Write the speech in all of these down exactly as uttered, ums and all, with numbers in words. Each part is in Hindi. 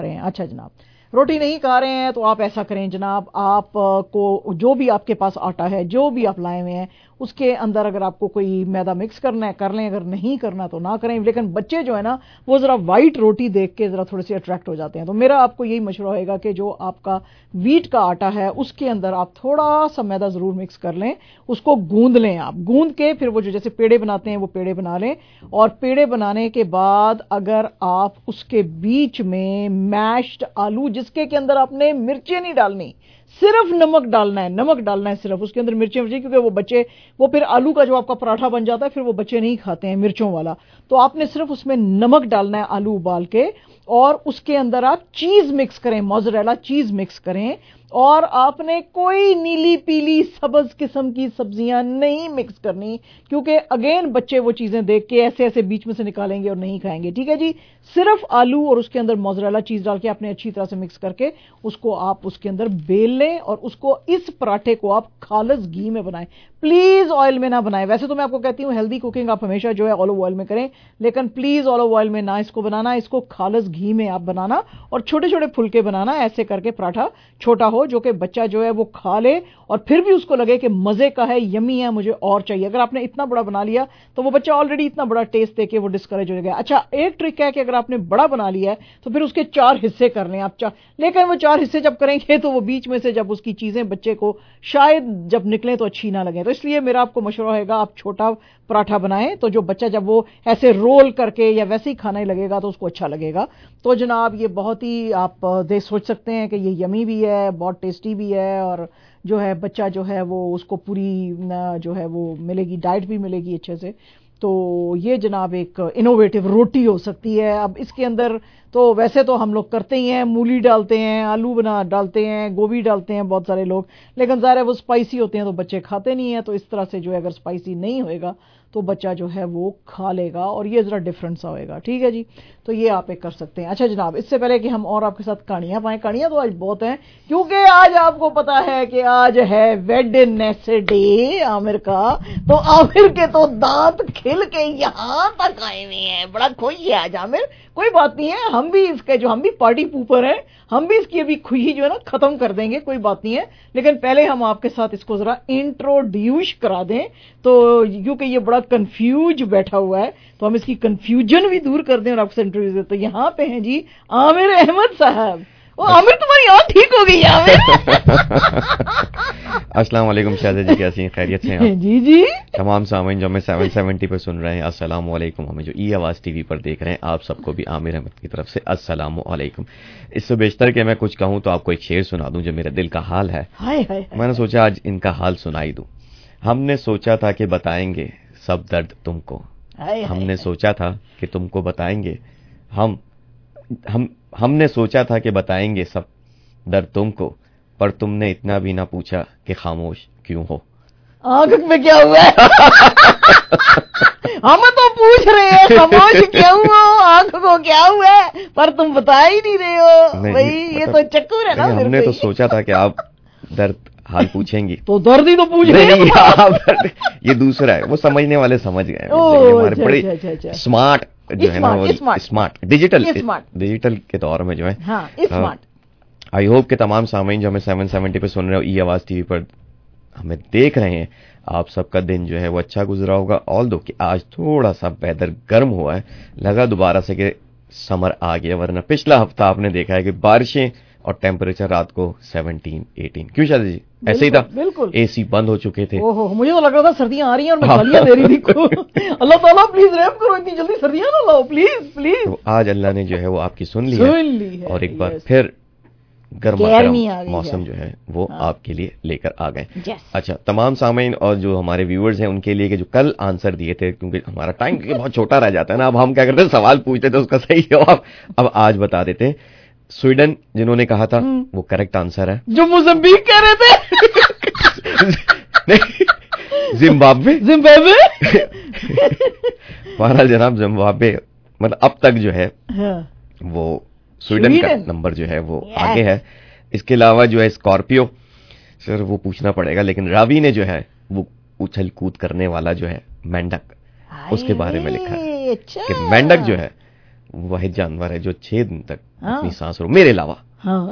रहे हैं। अच्छा जनाब, रोटी नहीं खा रहे हैं तो आप ऐसा करें जनाब, आप को जो भी आपके पास आटा है, जो भी आप लाए हुए हैं, उसके अंदर अगर आपको कोई मैदा मिक्स करना है कर लें, अगर नहीं करना तो ना करें। लेकिन बच्चे जो है ना वो ज़रा वाइट रोटी देख के ज़रा थोड़े से अट्रैक्ट हो जाते हैं। तो मेरा आपको यही मशवरा होगा कि जो आपका वीट का आटा है उसके अंदर आप थोड़ा सा मैदा ज़रूर मिक्स कर लें, उसको गूंद लें। आप गूंद के फिर वो जो जैसे पेड़े बनाते हैं वो पेड़े बना लें, और पेड़े बनाने के बाद अगर आप उसके बीच में मैश्ड आलू, जिसके के अंदर आपने मिर्चें नहीं डालनी, सिर्फ नमक डालना है, नमक डालना है सिर्फ, उसके अंदर मिर्चें मिर्चें क्योंकि वो बच्चे, वो फिर आलू का जो आपका पराठा बन जाता है फिर वो बच्चे नहीं खाते हैं मिर्चों वाला। तो आपने सिर्फ उसमें नमक डालना है आलू उबाल के, और उसके अंदर आप चीज मिक्स करें, मोज़रेला चीज मिक्स करें, और आपने कोई नीली पीली सब्ज किस्म की सब्जियां नहीं मिक्स करनी, क्योंकि अगेन बच्चे वो चीजें देख के ऐसे ऐसे बीच में से निकालेंगे और नहीं खाएंगे। ठीक है जी, सिर्फ आलू और उसके अंदर मोज़रेला चीज डाल के आपने अच्छी तरह से मिक्स करके उसको आप उसके अंदर बेल लें, और उसको इस पराठे को आप खालिस घी में बनाएं, प्लीज ऑयल में ना बनाएं। वैसे तो मैं आपको कहती हूं हेल्दी कुकिंग आप हमेशा जो है ऑलिव ऑयल में करें, लेकिन प्लीज ऑलिव ऑयल में ना इसको बनाना, इसको खालिस घी में आप बनाना, और छोटे छोटे फुलके बनाना, ऐसे करके पराठा छोटा हो जो कि बच्चा जो है वो खा ले और फिर भी उसको लगे कि मजे का है, यमी है, मुझे और चाहिए। अगर आपने इतना बड़ा बना लिया तो वो बच्चा ऑलरेडी इतना बड़ा टेस्ट देके वो डिस्करेज हो जाएगा। अच्छा, एक ट्रिक है कि अगर आपने बड़ा बना लिया है तो फिर उसके चार हिस्से कर लें आप, चार, लेकिन वो चार हिस्से जब करेंगे तो वो बीच में से जब उसकी चीजें बच्चे को शायद जब निकले तो अच्छी ना लगे। तो इसलिए मेरा आपको मशवरा होगा आप छोटा पराठा बनाएं, तो जो बच्चा जब वो ऐसे रोल करके या वैसे ही खाने लगेगा तो उसको अच्छा लगेगा। तो जनाब ये बहुत ही आप दे सोच सकते हैं कि ये यमी भी है, बहुत टेस्टी भी है, और जो है बच्चा जो है वो उसको पूरी जो है वो मिलेगी, डाइट भी मिलेगी अच्छे से। तो ये जनाब एक इनोवेटिव रोटी हो सकती है। अब इसके अंदर तो वैसे तो हम लोग करते ही हैं, मूली डालते हैं, आलू बना डालते हैं, गोभी डालते हैं बहुत सारे लोग, लेकिन ज़ाहिर है वो स्पाइसी होते हैं तो बच्चे खाते नहीं हैं। तो इस तरह से जो है अगर स्पाइसी नहीं होएगा तो बच्चा जो है वो खा लेगा, और ये ज़रा डिफरेंट सा होएगा। ठीक है जी, तो ये आप एक कर सकते हैं। अच्छा जनाब, इससे पहले कि हम और आपके साथ कहानियां पाएं, कहानियां तो आज बहुत हैं क्योंकि आज आपको पता है कि आज है वेडनेसडे आमिर का, तो आमिर के तो दांत खिल के यहां तक आए हुए हैं, बड़ा खुश है आज आमिर। कोई बात नहीं है, हम भी इसके जो हम भी पार्टी पूपर हैं, हम भी इसकी अभी खुशी जो है ना खत्म कर देंगे, कोई बात नहीं है। लेकिन पहले हम आपके साथ इसको जरा इंट्रोड्यूस करा दें, तो क्योंकि ये बड़ा कंफ्यूज बैठा हुआ है तो हम इसकी कंफ्यूजन भी दूर कर दें और आपसे इंट्रोड्यूस दें। तो यहाँ पे हैं जी आमिर अहमद साहब। ओ आमिर, तुम्हारी आँख ठीक हो गई आमिर। अस्सलाम वालेकुम शाहज़ा जी, कैसी हैं, खैरियत से हैं आप? जी जी। तमाम सामीन जो हमें सेवन सेवेंटी पर सुन रहे हैं अस्सलाम वालेकुम, हमें जो ई आवाज़ टीवी पर देख रहे हैं आप सबको भी आमिर अहमद की तरफ से अस्सलाम वालेकुम। इससे बेशतर कि मैं कुछ कहूँ तो आपको एक शेर सुना दूं जो मेरे दिल का हाल है। हाय हाय। मैंने सोचा आज इनका हाल सुनाई दूं। हमने सोचा था कि बताएंगे सब दर्द तुमको, हमने सोचा था कि तुमको बताएंगे हम हम हमने सोचा था कि बताएंगे सब दर्द तुमको, पर तुमने इतना भी ना पूछा कि खामोश क्यों हो। आंख में क्या हुआ है? हम तो पूछ रहे हैं खामोश क्यों हो, आंख को क्या हुआ है, पर तुम बता ही नहीं रहे हो। भाई ये तो चक्कर है ना। हमने तो सोचा था कि आप दर्द हाल पूछेंगी तो दर्द ही तो पूछ रहे हैं। ये दूसरा है, वो समझने वाले समझ गए। हमारे बड़े स्मार्ट जो है ना, वो स्मार्ट डिजिटल डिजिटल के दौर में जो है स्मार्ट। आई होप के तमाम सामीन जो हमें सेवन सेवेंटी पे सुन रहे हो, ई आवाज़ टीवी पर हमें देख रहे हैं, आप सबका दिन जो है वो अच्छा गुजरा होगा। ऑल दो कि आज थोड़ा सा वेदर गर्म हुआ है, लगा दोबारा से कि समर आ गया, वरना पिछला हफ्ता आपने देखा है कि बारिशें और टेम्परेचर रात को सेवनटीन एटीन। क्यों शादी जी, ऐसे ही था, बिल्कुल एसी बंद हो चुके थे। ओहो, मुझे तो लग रहा था सर्दियां आ रही हैं और मैं गालियां दे रही थी। अल्लाह ताला प्लीज रहम करो, इतनी जल्दी सर्दियां ना लाओ प्लीज प्लीज। तो आज अल्लाह ने जो है वो आपकी सुन ली सुन है, ली है, और एक बार फिर गर्मा गर्म मौसम जो है वो हाँ। आपके लिए लेकर आ गए। अच्छा, तमाम सामीन और जो हमारे व्यूअर्स हैं उनके लिए कि जो कल आंसर दिए थे, क्योंकि हमारा टाइम बहुत छोटा रह जाता है ना, अब हम क्या करते हैं सवाल पूछते थे उसका सही जवाब अब आज बता देते हैं। स्वीडन जिन्होंने कहा था वो करेक्ट आंसर है। जो मोज़म्बिक कह रहे थे जिम्बाब्वे जिम्बाब्वे बहरहाल जनाब जिम्बाब्वे मतलब अब तक जो है वो स्वीडन का नंबर जो है वो आगे है। इसके अलावा जो है स्कॉर्पियो सर वो पूछना पड़ेगा, लेकिन रावी ने जो है वो उछल कूद करने वाला जो है मेंढक, उसके बारे में लिखा है कि मेंढक जो है वाहिद जानवर है जो छह दिन तक हाँ? अपनी सांस रोक, मेरे अलावा हाँ।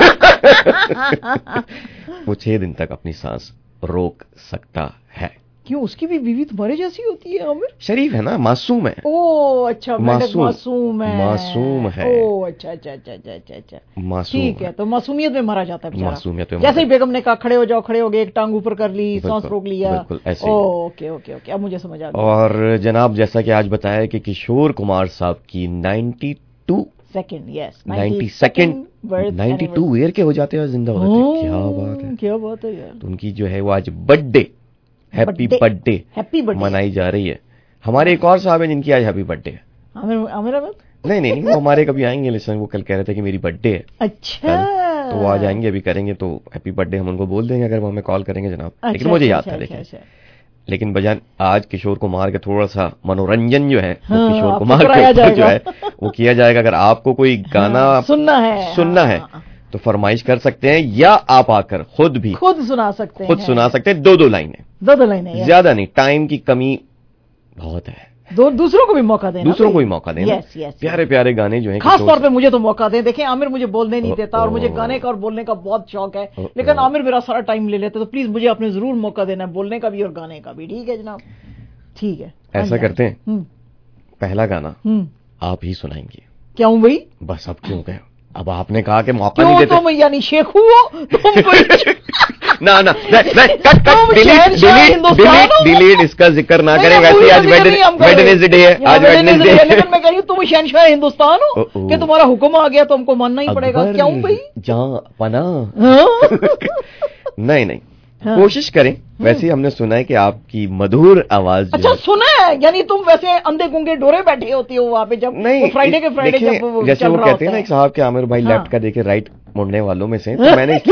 वो छह दिन तक अपनी सांस रोक सकता है। क्यों? उसकी भी बीवी तुम्हारे जैसी होती है आमिर? शरीफ है ना, मासूम है। ओ अच्छा, मासूम मासूम है, मासूम है। ओ अच्छा अच्छा अच्छा अच्छा अच्छा मासूम, ठीक है। तो मासूमियत में मारा जाता है बेचारा। मासूमियत में जैसे ही बेगम ने कहा खड़े हो जाओ, खड़े हो गए, एक टांग ऊपर कर ली, सांस रोक लिया। बिल्कुल ऐसे। ओके ओके ओके, अब मुझे समझ आ गया। और जनाब जैसा कि आज बताया कि किशोर कुमार साहब की बानवे सेकंड, यस नाइन्टी सेकंड बानवे ईयर के हो जाते हैं जिंदा होते हैं। क्या बात है, क्या बात है यार। तो उनकी जो है वो आज birthday, happy birthday happy birthday मनाई जा रही है। हमारे एक और साहब है जिनकी आज हैप्पी बर्थडे है। आमिर आमिर नहीं नहीं नहीं, वो हमारे कभी आएंगे, लेकिन वो कल कह रहे थे कि मेरी बर्थडे है। अच्छा, तो वो आज आएंगे, अभी करेंगे, तो हैप्पी बर्थडे हम उनको बोल देंगे अगर वो हमें कॉल करेंगे जनाब। लेकिन मुझे याद था, लेकिन लेकिन बजान आज किशोर कुमार का थोड़ा सा मनोरंजन जो है वो हाँ, किशोर कुमार के ऊपर जो है वो किया जाएगा। अगर आपको कोई गाना हाँ, सुनना है सुनना है तो फरमाइश कर सकते हैं, या आप आकर खुद भी खुद सुना सकते हैं। खुद सुना सकते हैं, दो दो लाइनें, दो दो लाइनें, ज्यादा नहीं, टाइम की कमी बहुत है। दो दूसरों को भी मौका देना, दूसरों को भी मौका देना। यस, यस, प्यारे प्यारे गाने जो हैं, खास तौर पे मुझे तो मौका दें। देखें आमिर मुझे बोलने नहीं देता और मुझे गाने का और बोलने का बहुत शौक है, लेकिन आमिर मेरा सारा टाइम ले लेते, तो प्लीज मुझे आपने जरूर मौका देना है, बोलने का भी और गाने का भी। ठीक है जनाब, ठीक है। ऐसा करते हैं, पहला गाना आप ही सुनाएंगे। क्यों भाई? बस अब क्यों गए, अब आपने कहा कि मौका नहीं देते। तुम यानी शेख हो तुम कोई ना ना cut cut delete delete delete इसका जिक्र ना करें। वैसे आज वेडनेसडे है, आज वेडनेसडे है, लेकिन मैं कह रही हूँ तुम शहंशाह हिंदुस्तान हो कि तुम्हारा हुक्म आ गया तो हमको मानना ही पड़ेगा। क्यों भाई? जहां पना नहीं नहीं, कोशिश करें। वैसे हमने सुना है कि आपकी मधुर आवाज। अच्छा सुना है, यानी तुम वैसे अंधे गुंगे डोरे बैठे होती हो वहाँ पे जब नहीं फ्राइडे के फ्राइडे जब जैसे वो कहते हैं ना एक साहब के आमिर भाई लेफ्ट का देखे राइट मुड़ने वालों में से, तो मैंने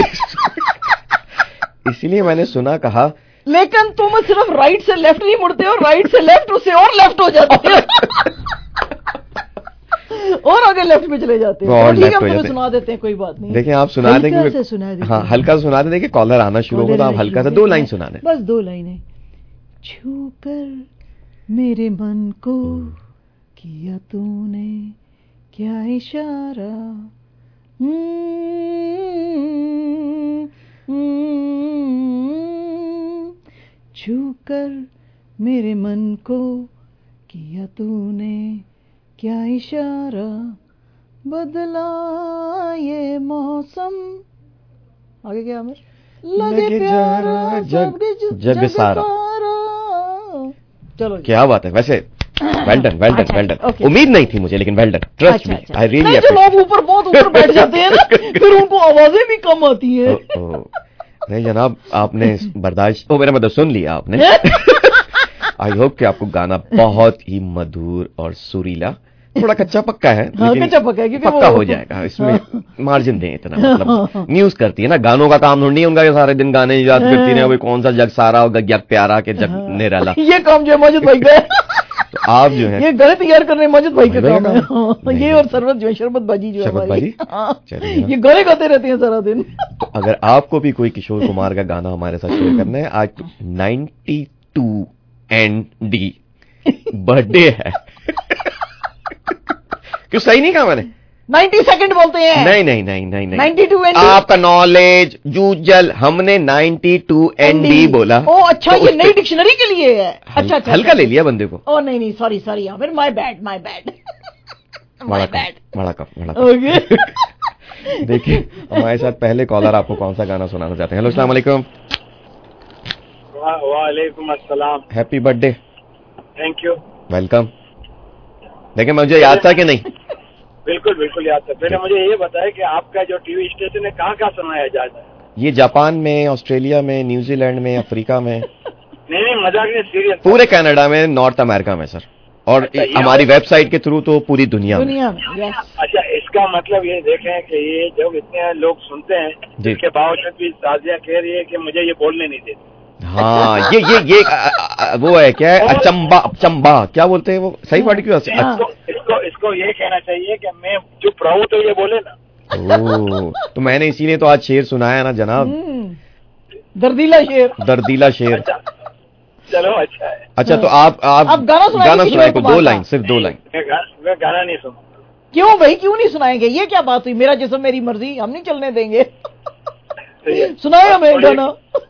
इसीलिए मैंने सुना कहा। लेकिन तुम सिर्फ राइट से लेफ्ट नहीं मुड़ते हो, राइट से लेफ्ट उससे और लेफ्ट हो जाते हो और आगे लेफ्ट में चले जाते हैं। और ठीक है, हम सुना देते हैं, कोई बात नहीं। देखिए आप सुना देंगे, सुना दें। हाँ हल्का सुना दें। देखिए कॉलर आना शुरू होगा तो आप हल्का सा दो लाइन सुना दें, बस दो लाइनें। छू कर मेरे मन को किया तूने क्या इशारा, छू कर मेरे मन को किया तूने क्या इशारा, बदला ये मौसम। आगे क्या आमिर? लगे प्यारा जग जग सारा। चलो क्या बात है। वैसे well done well done well done. उम्मीद नहीं थी मुझे, लेकिन well done, trust me, I really. जो लोग ऊपर बहुत ऊपर बैठ जाते हैं ना, फिर उनको आवाजें भी कम आती है। नहीं जनाब, आपने बर्दाश्त, ओ मेरा मतलब सुन लिया आपने। आई होप कि आपको गाना बहुत ही मधुर और सुरीला, थोड़ा कच्चा पक्का है, हाँ, कच्चा पक्का है, पक्का हो जाएगा। इसमें मार्जिन दें इतना, मतलब न्यूज करती है ना, गानों का काम ढूंढनी है उनका, सारे दिन गाने याद करती है, कौन सा जग सारा और जग प्यारा के जग निराला। ये काम जो है माजिद भाई का, तो आप जो है ये गाने तैयार करने माजिद भाई का काम है। ये और सरबत जो है, शरबत बाजी जो है, शरबत बाजी, ये गाने गाते रहते हैं सारा दिन। तो अगर आपको भी कोई किशोर कुमार का गाना हमारे साथ शेयर करना है, आज ninety two N D birthday है। क्यों सही नहीं कहा मैंने? नाइन्टी सेकंड बोलते हैं। नहीं नहीं नहीं नहीं नहीं, नाइन्टी टू एन डी। आपका नॉलेज जूजल, हमने नाइन्टी टू एन डी बोला। ओ अच्छा, तो ये नई डिक्शनरी के लिए है। अच्छा अच्छा, हल्का ले लिया बंदे को। ओ नहीं नहीं, सॉरी सॉरी यार, my bad my bad my bad. बड़ा कप बड़ा कप। देखिए हमारे साथ पहले कॉलर आपको कौन सा गाना सुनाना चाहते हैं? हेलो अस्सलाम वालेकुम। वालेकुम अस्सलाम। Happy birthday. Thank you. Welcome. देखिए मुझे याद था कि नहीं? बिल्कुल बिल्कुल याद था। पहले मुझे ये बताया कि आपका जो टीवी स्टेशन है कहाँ कहाँ सुनाया जाता है? ये जापान में, ऑस्ट्रेलिया में, न्यूजीलैंड में, अफ्रीका में। नहीं नहीं मजाक नहीं, सीरियस। पूरे कनाडा में, नॉर्थ अमेरिका में सर, और अच्छा, हमारी वेबसाइट के थ्रू तो पूरी दुनिया में। दुनिया में। अच्छा, इसका मतलब ये देखें कि ये जब इतने लोग सुनते हैं, जिसके बावजूद भी साजिया कह रही है कि मुझे ये बोलने नहीं देती। हाँ ये ये ये आ, आ, वो है क्या है, अचंबा अचंबा क्या बोलते हैं वो, सही वर्ड क्यों? इसको, इसको इसको ये कहना चाहिए कि मैं चुप रहूं तो ये बोले ना। ओ, तो मैंने इसीलिए तो आज शेर सुनाया ना जनाब, दर्दीला शेर। दर्दीला शेर। अच्छा, चलो अच्छा है। अच्छा तो आप आप, आप गाना सुनाए, गाना सुनाए को दो लाइन, सिर्फ दो लाइन। मैं गाना नहीं सुनूंगा। क्यों भाई, क्यों नहीं सुनाएंगे? ये क्या बात हुई, मेरा जिस्म मेरी मर्जी, हम नहीं चलने देंगे। सुनाए हमें गाना।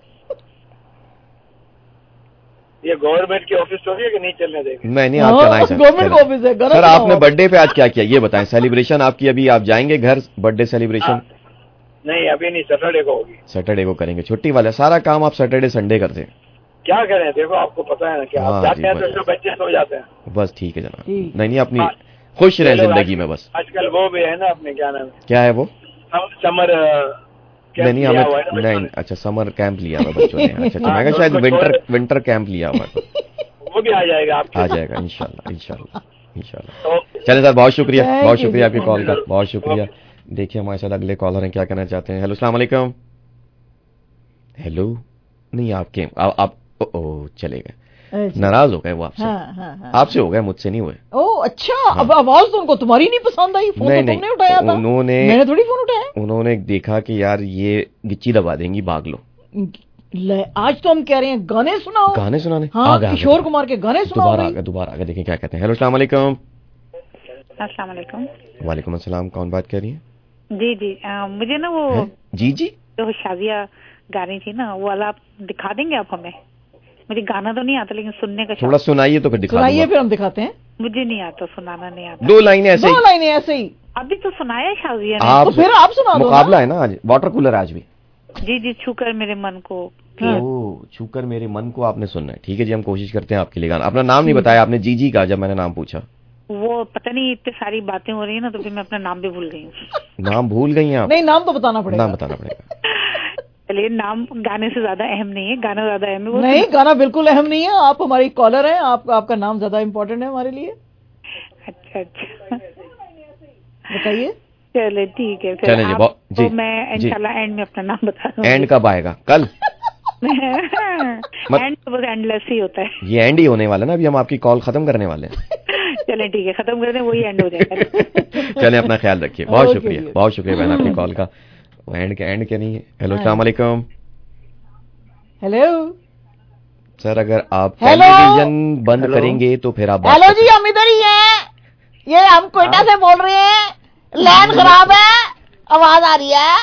ये गवर्नमेंट की ऑफिस हो रही है कि नहीं चलने देंगे? मैं नहीं, आप चलाएं सर। गवर्नमेंट ऑफिस है। सर आपने बर्थडे पे आज क्या किया ये बताएं? सेलिब्रेशन आपकी अभी, आप जाएंगे घर बर्थडे सेलिब्रेशन? नहीं अभी नहीं, सैटरडे को होगी। सैटरडे को करेंगे, छुट्टी वाला सारा काम आप सैटरडे संडे करते हैं। क्या करें, देखो आपको पता है ना कि आप जाते हैं तो बच्चे सो जाते हैं। बस ठीक है जनाब। नहीं नहीं, अपनी खुश रहे जिंदगी में बस। आजकल वो भी है ना अपने, क्या नाम है, क्या है वो? समर नहीं नहीं हमें नहीं। अच्छा समर कैंप लिया हुआ बच्चों ने। अच्छा अच्छा, मैं शायद विंटर विंटर कैंप लिया हुआ। वो भी आ जाएगा आपके। आ जाएगा इंशाल्लाह इंशाल्लाह इंशाल्लाह। चले सर, बहुत शुक्रिया, बहुत शुक्रिया आपकी कॉल का, बहुत शुक्रिया। देखिए हमारे साथ अगले कॉलर हैं, क्या कहना चाहते हैं? हेलो अस्सलाम वालेकुम। हेलो, नहीं आपके आप, आप ओ चले गए, नाराज हो गए वो आपसे। हाँ, हाँ, हाँ, आपसे हो गए, मुझसे नहीं हुए। ओह अच्छा। हाँ। अब आवाज तो उनको तुम्हारी नहीं पसंद आई, फोन नहीं, तो तुमने उठाया था। उन्होंने, मैंने थोड़ी फोन उठाया। उन्होंने देखा कि यार ये गिच्ची दबा देंगी, भाग लो। आज तो हम कह रहे हैं गाने सुनाओ। गाने सुनाने? हाँ, किशोर कुमार के गाने सुनाओ। दोबारा आ गए, दोबारा आ गए। देखिए क्या कहते हैं। हेलो अस्सलाम वालेकुम। अस्सलाम वालेकुम। वालेकुम अस्सलाम। कौन बात कर रही है? जी जी आ, मुझे ना वो है? जी जी जो शादिया गा रही थी ना, वो वाला आप दिखा देंगे आप हमें? मुझे गाना तो नहीं आता लेकिन सुनने का थोड़ा सुनाइए तो फिर दिखा दूंगा। सुनाइए फिर हम दिखाते हैं। मुझे नहीं आता, सुनाना नहीं आता। दो लाइनें ऐसे ही, दो लाइनें ऐसे ही। अभी तो सुनाया शादिया ने। आप तो फिर आप सुना दो। मुकाबला है ना आज, वाटर कूलर आज भी। जी जी, छूकर मेरे मन को। ओ छूकर मेरे मन को आपने सुनना है। ठीक है जी, हम कोशिश करते हैं आपके लिए गाना। अपना नाम नहीं बताया आपने, जी जी का, जब मैंने नाम पूछा। वो पता नहीं, इतनी सारी बातें हो रही है ना, तो फिर मैं अपना नाम भी भूल गई हूँ। नाम भूल गई हैं आप? नहीं, नाम तो बताना पड़ेगा। नाम बताना पड़ेगा। चलिए, नाम गाने से ज्यादा अहम नहीं है, गाना ज्यादा अहम है। नहीं, गाना बिल्कुल अहम नहीं है। आप हमारी कॉलर हैं, आप, आपका नाम ज्यादा इम्पोर्टेंट है हमारे लिए। अच्छा अच्छा, बताइए। चले ठीक है, चले जी, तो मैं इंशाल्लाह एंड में अपना नाम बता दूंगी। एंड कब आएगा? कल? एंड तो बस एंडलेस ही होता है। ये एंड ही होने वाला ना, अभी हम आपकी कॉल खत्म करने वाले हैं। चले ठीक है, खत्म कर दें, वही एंड हो जाएगा। चले, अपना ख्याल रखिए। बहुत शुक्रिया, बहुत शुक्रिया बहन आपकी कॉल का। एंड के एंड क्या नहीं है। हेलो अस्सलाम वालेकुम। हेलो सर, अगर आप टेलीविजन बंद करेंगे तो फिर आप। हेलो जी, हम इधर ही हैं, ये हम कोयटा से बोल रहे हैं, लाइन खराब है, आवाज आ रही है।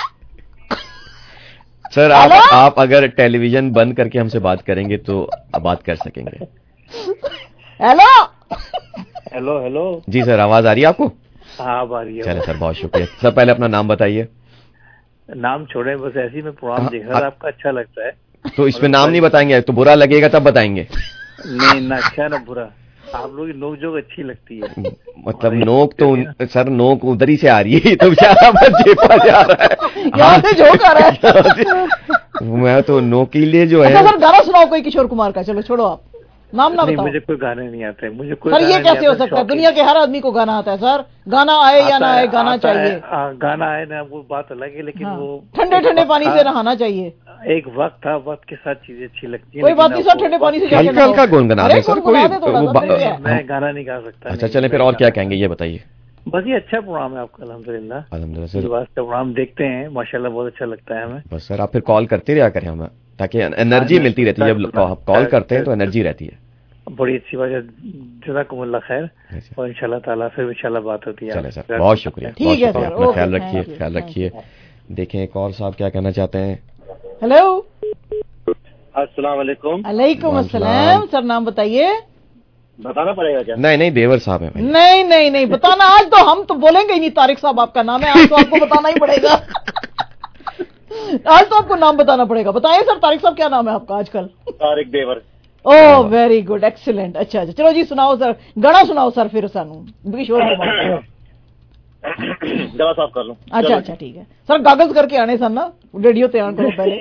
सर आप आप अगर टेलीविजन बंद करके हमसे बात करेंगे तो आप बात कर सकेंगे। Hello hello hello. जी सर, आवाज आ रही है आपको? हाँ आ रही है। चले सर, बहुत शुक्रिया। सर पहले अपना नाम बताइए। नाम छोड़े, बस ऐसे ही मैं प्रोग्राम देख रहा था, आपका अच्छा लगता है तो इसमें नाम नहीं बताएंगे तो बुरा लगेगा, तब बताएंगे। नहीं ना, अच्छा ना बुरा, आप लोग की नोक जोक अच्छी लगती है। मतलब नोक तो उन, सर नोक उधर ही से आ रही है, तो बेचारा जेपा जा रहा है, यहाँ से जोक आ रहा है। मैं तो नोकीले जो है। सर गाना सुनाओ कोई किशोर कुमार का। चलो छोड़ो, आप नाम ना बताओ। मुझे कोई गाने नहीं आते, मुझे कोई। सर ये कैसे हो सकता है? दुनिया के हर आदमी को गाना आता है सर। गाना आए या ना आए, गाना चाहिए। गाना आए ना, वो बात अलग है, लेकिन वो ठंडे ठंडे पानी से नहाना चाहिए। एक वक्त था, वक्त के साथ चीजें अच्छी लगती है। कोई बात नहीं सर, ठंडे पानी से हल्का हल्का गुनगुना दे सर। कोई मैं गाना नहीं गा सकता। अच्छा चले, फिर और क्या कहेंगे ये बताइए। बस ये अच्छा प्रोग्राम है आपका, अल्हम्दुलिल्लाह। अल्हम्दुलिल्लाह का प्रोग्राम देखते हैं, माशाल्लाह बहुत अच्छा लगता है हमें। बस सर आप फिर कॉल करते रहा करें हमें, ताकि एनर्जी मिलती रहती है। जब आप कॉल करते हैं तो एनर्जी रहती है। बड़ी अच्छी बात है, जज़ाकुमुल्लाह खैर, और इंशाल्लाह ताला फिर इंशाल्लाह बात होती है। चले सर, बहुत शुक्रिया। ठीक है सर, अपना ख्याल रखिए, ख्याल रखिए। देखें एक और साहब क्या कहना चाहते हैं। हेलो अस्सलाम वालेकुम। वालेकुम अस्सलाम। सर नाम बताइए। बताना पड़ेगा क्या? नहीं नहीं, देवर साहब है। नहीं नहीं नहीं बताना, आज तो हम तो बोलेंगे ही नहीं। तारिक साहब आपका नाम है, आज तो आपको बताना ही पड़ेगा। आज तो आपको नाम बताना पड़ेगा। बताइए सर, तारिक साहब क्या नाम है आपका आजकल? तारिक देवर। Oh very good, excellent. अच्छा अच्छा, चलो जी सुनाओ सर, गाना सुनाओ सर फिर सानू किशोर कुमार। दवा साफ कर लो। अच्छा अच्छा ठीक है सर, कागज करके आने सर ना, रेडियो तैयार करो पहले।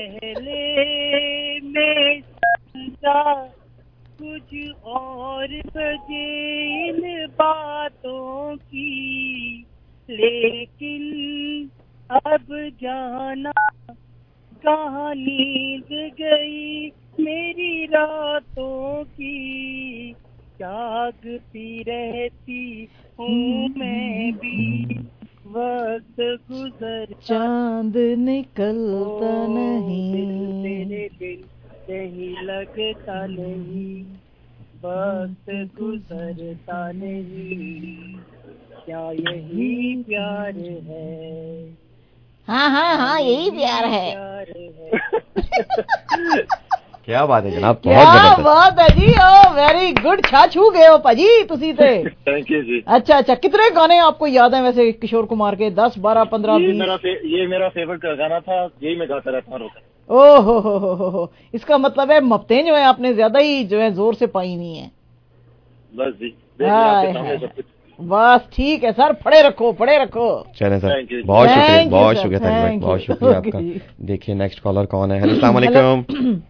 में कुछ और बजे इन बातों की, लेकिन अब जाना कहाँ नींद गई मेरी रातों की, जागती रहती हूँ मैं भी, वक्त गुजर चांद निकलता नहीं, तेरे बिन नहीं लगता नहीं, वक्त गुजरता नहीं। क्या यही प्यार है? हाँ हाँ हाँ यही प्यार है, प्यार है। क्या बात है जनाब, क्या बात है जी। ओ वेरी गुड, छा छू गए हो पाजी तुसी ते। थैंक यू जी। अच्छा अच्छा, कितने गाने आपको याद हैं वैसे किशोर कुमार के? दस बारह पंद्रह ये बीस? मेरा ये मेरा फेवरेट गाना था, यही मैं गाता रहता हूँ। ओ हो हो हो हो हो, इसका मतलब है मप्तें जो है आपने ज्यादा ही जो है जोर से पाई नहीं है। बस जी, आपके सामने सब कुछ। बस ठीक है सर, पड़े रखो पड़े रखो। चले सर, बहुत शुक्रिया बहुत शुक्रिया था, बहुत शुक्रिया आपका। देखिए नेक्स्ट कॉलर कौन है? हेलो अस्सलाम वालेकुम।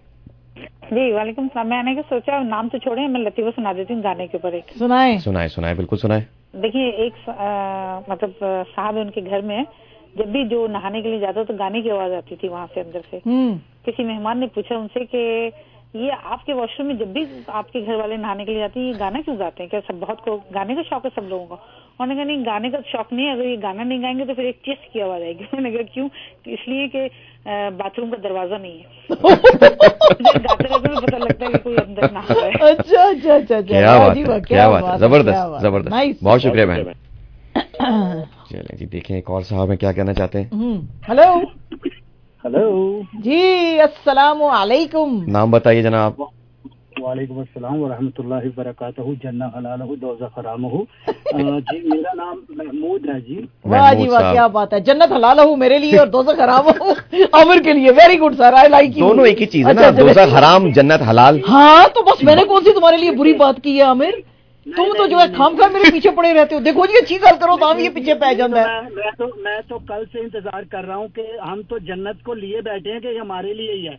जी वालेकुम सलाम। मैंने क्या सोचा नाम तो छोड़े, मैं लतीफा सुना देती हूँ गाने के ऊपर। एक सुनाए सुनाए सुनाए बिल्कुल सुनाए। देखिए एक आ, मतलब साहब उनके घर में जब भी जो नहाने के लिए जाता तो गाने की आवाज आती थी वहां से अंदर से। किसी मेहमान ने पूछा उनसे कि ये आपके वॉशरूम में जब भी आपके घर वाले नहाने के लिए जाते हैं ये गाना क्यों गाते हैं? क्या सब बहुत को गाने का शौक है सब लोगों का? उन्होंने कहा नहीं गाने का शौक नहीं है, अगर ये गाना नहीं गाएंगे तो फिर एक चिस की आवाज आएगी। मैंने कहा क्यों? इसलिए कि बाथरूम का दरवाजा नहीं है। गाते रहते में पता लगता है कि कोई अंदर नहा रहा है। अच्छा अच्छा अच्छा, क्या बात है, क्या बात है, जबरदस्त जबरदस्त, बहुत शुक्रिया बहन। चलिए जी देखें एक और साहब है क्या कहना चाहते हैं। हेलो हेलो जी, अस्सलाम वालेकुम। नाम बताइए जनाब। वालेकुम अस्सलाम व रहमतुल्लाहि व बरकातहू। जन्नत हलालहू दोज़ख हरामहू। जी मेरा नाम महमूद है जी। वाह जी वाह, क्या बात है। जन्नत हलालहू मेरे लिए और दोज़ख हरामहू आमिर के लिए। Very good sir, I like you. दोनों एक ही चीज है ना, दोज़ख हराम जन्नत हलाल। हाँ तो बस मैंने कौन सी तुम्हारे लिए बुरी बात की है आमिर? तुम तो जो है खाम खा मेरे पीछे पड़े रहते हो। देखो जी अच्छी गल करो तो हम ये पीछे पै जाता है। मैं तो मैं तो कल से इंतजार कर रहा हूँ कि हम तो जन्नत को लिए बैठे हैं कि हमारे लिए ही है।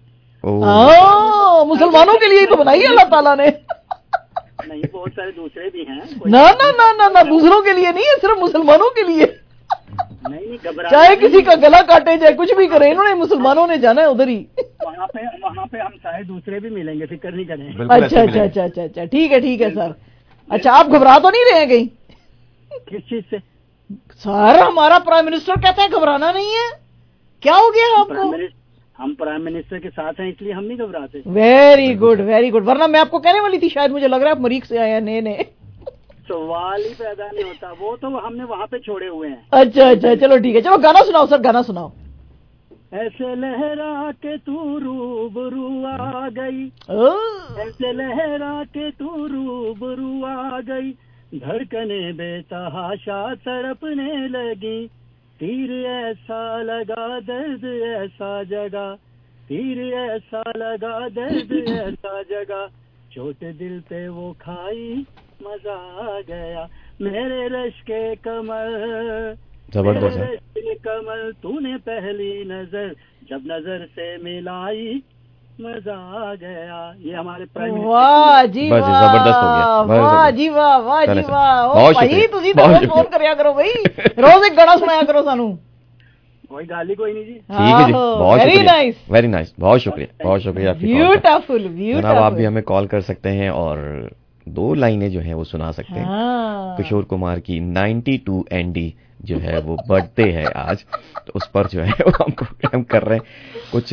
मुसलमानों के लिए ही तो बनाई है अल्लाह ताला ने। नहीं बहुत सारे दूसरे भी हैं। ना ना ना ना ना, दूसरों के लिए नहीं है, सिर्फ मुसलमानों के लिए। नहीं नहीं घबरा, चाहे किसी का गला काटे चाहे कुछ भी करे, इन्होंने मुसलमानों ने जाना है उधर ही। वहाँ पे वहाँ पे हम सारे दूसरे भी मिलेंगे, फिक्र नहीं करें। अच्छा अच्छा अच्छा अच्छा अच्छा, ठीक है ठीक है सर। अच्छा आप घबरा तो नहीं रहे कहीं? किस चीज से? सर हमारा प्राइम मिनिस्टर कहता है घबराना नहीं है, क्या हो गया आपको? हम प्राइम मिनिस्टर के साथ हैं इसलिए हम नहीं घबराते। वेरी गुड वेरी गुड, वरना मैं आपको कहने वाली थी शायद मुझे लग रहा है आप मरीक से आए हैं नए नए। सवाल ही पैदा नहीं होता, वो तो हमने वहाँ पे छोड़े हुए हैं। अच्छा अच्छा चलो ठीक है, चलो गाना सुनाओ सर, गाना सुनाओ। ऐसे लहरा के तू रूबरू आ गई, ऐसे लहरा के तू रूबरू आ गई, धड़कने बेतहाशा तड़पने लगी, तीर ऐसा लगा दर्द ऐसा जगा, तीर ऐसा लगा दर्द ऐसा जगा, चोट दिल पे वो खाई मजा आ गया, मेरे रश के कमर जबरदस्त कमल तूने पहली नजर जब नजर से मिलाई मजा आ गया। ये हमारे प्राइम मिनिस्टर। वाह जी वाह, जबरदस्त हो गया, वाह जी वाह, वाह जी वाह। ओ भाई तुसी तो फोन करया करो भाई, रोज एक गाना सुनाया करो सानू। कोई गाली कोई नहीं जी। ठीक है जी, बहुत वेरी नाइस वेरी नाइस, बहुत शुक्रिया बहुत शुक्रिया आपकी। Beautiful beautiful. जनाब आप भी हमें कॉल कर सकते हैं और दो लाइनें जो है वो सुना सकते हैं। हाँ। किशोर कुमार की बानवे एनडी जो है वो बर्थडे है आज, तो उस पर जो है वो हम प्रोग्राम कर रहे हैं कुछ।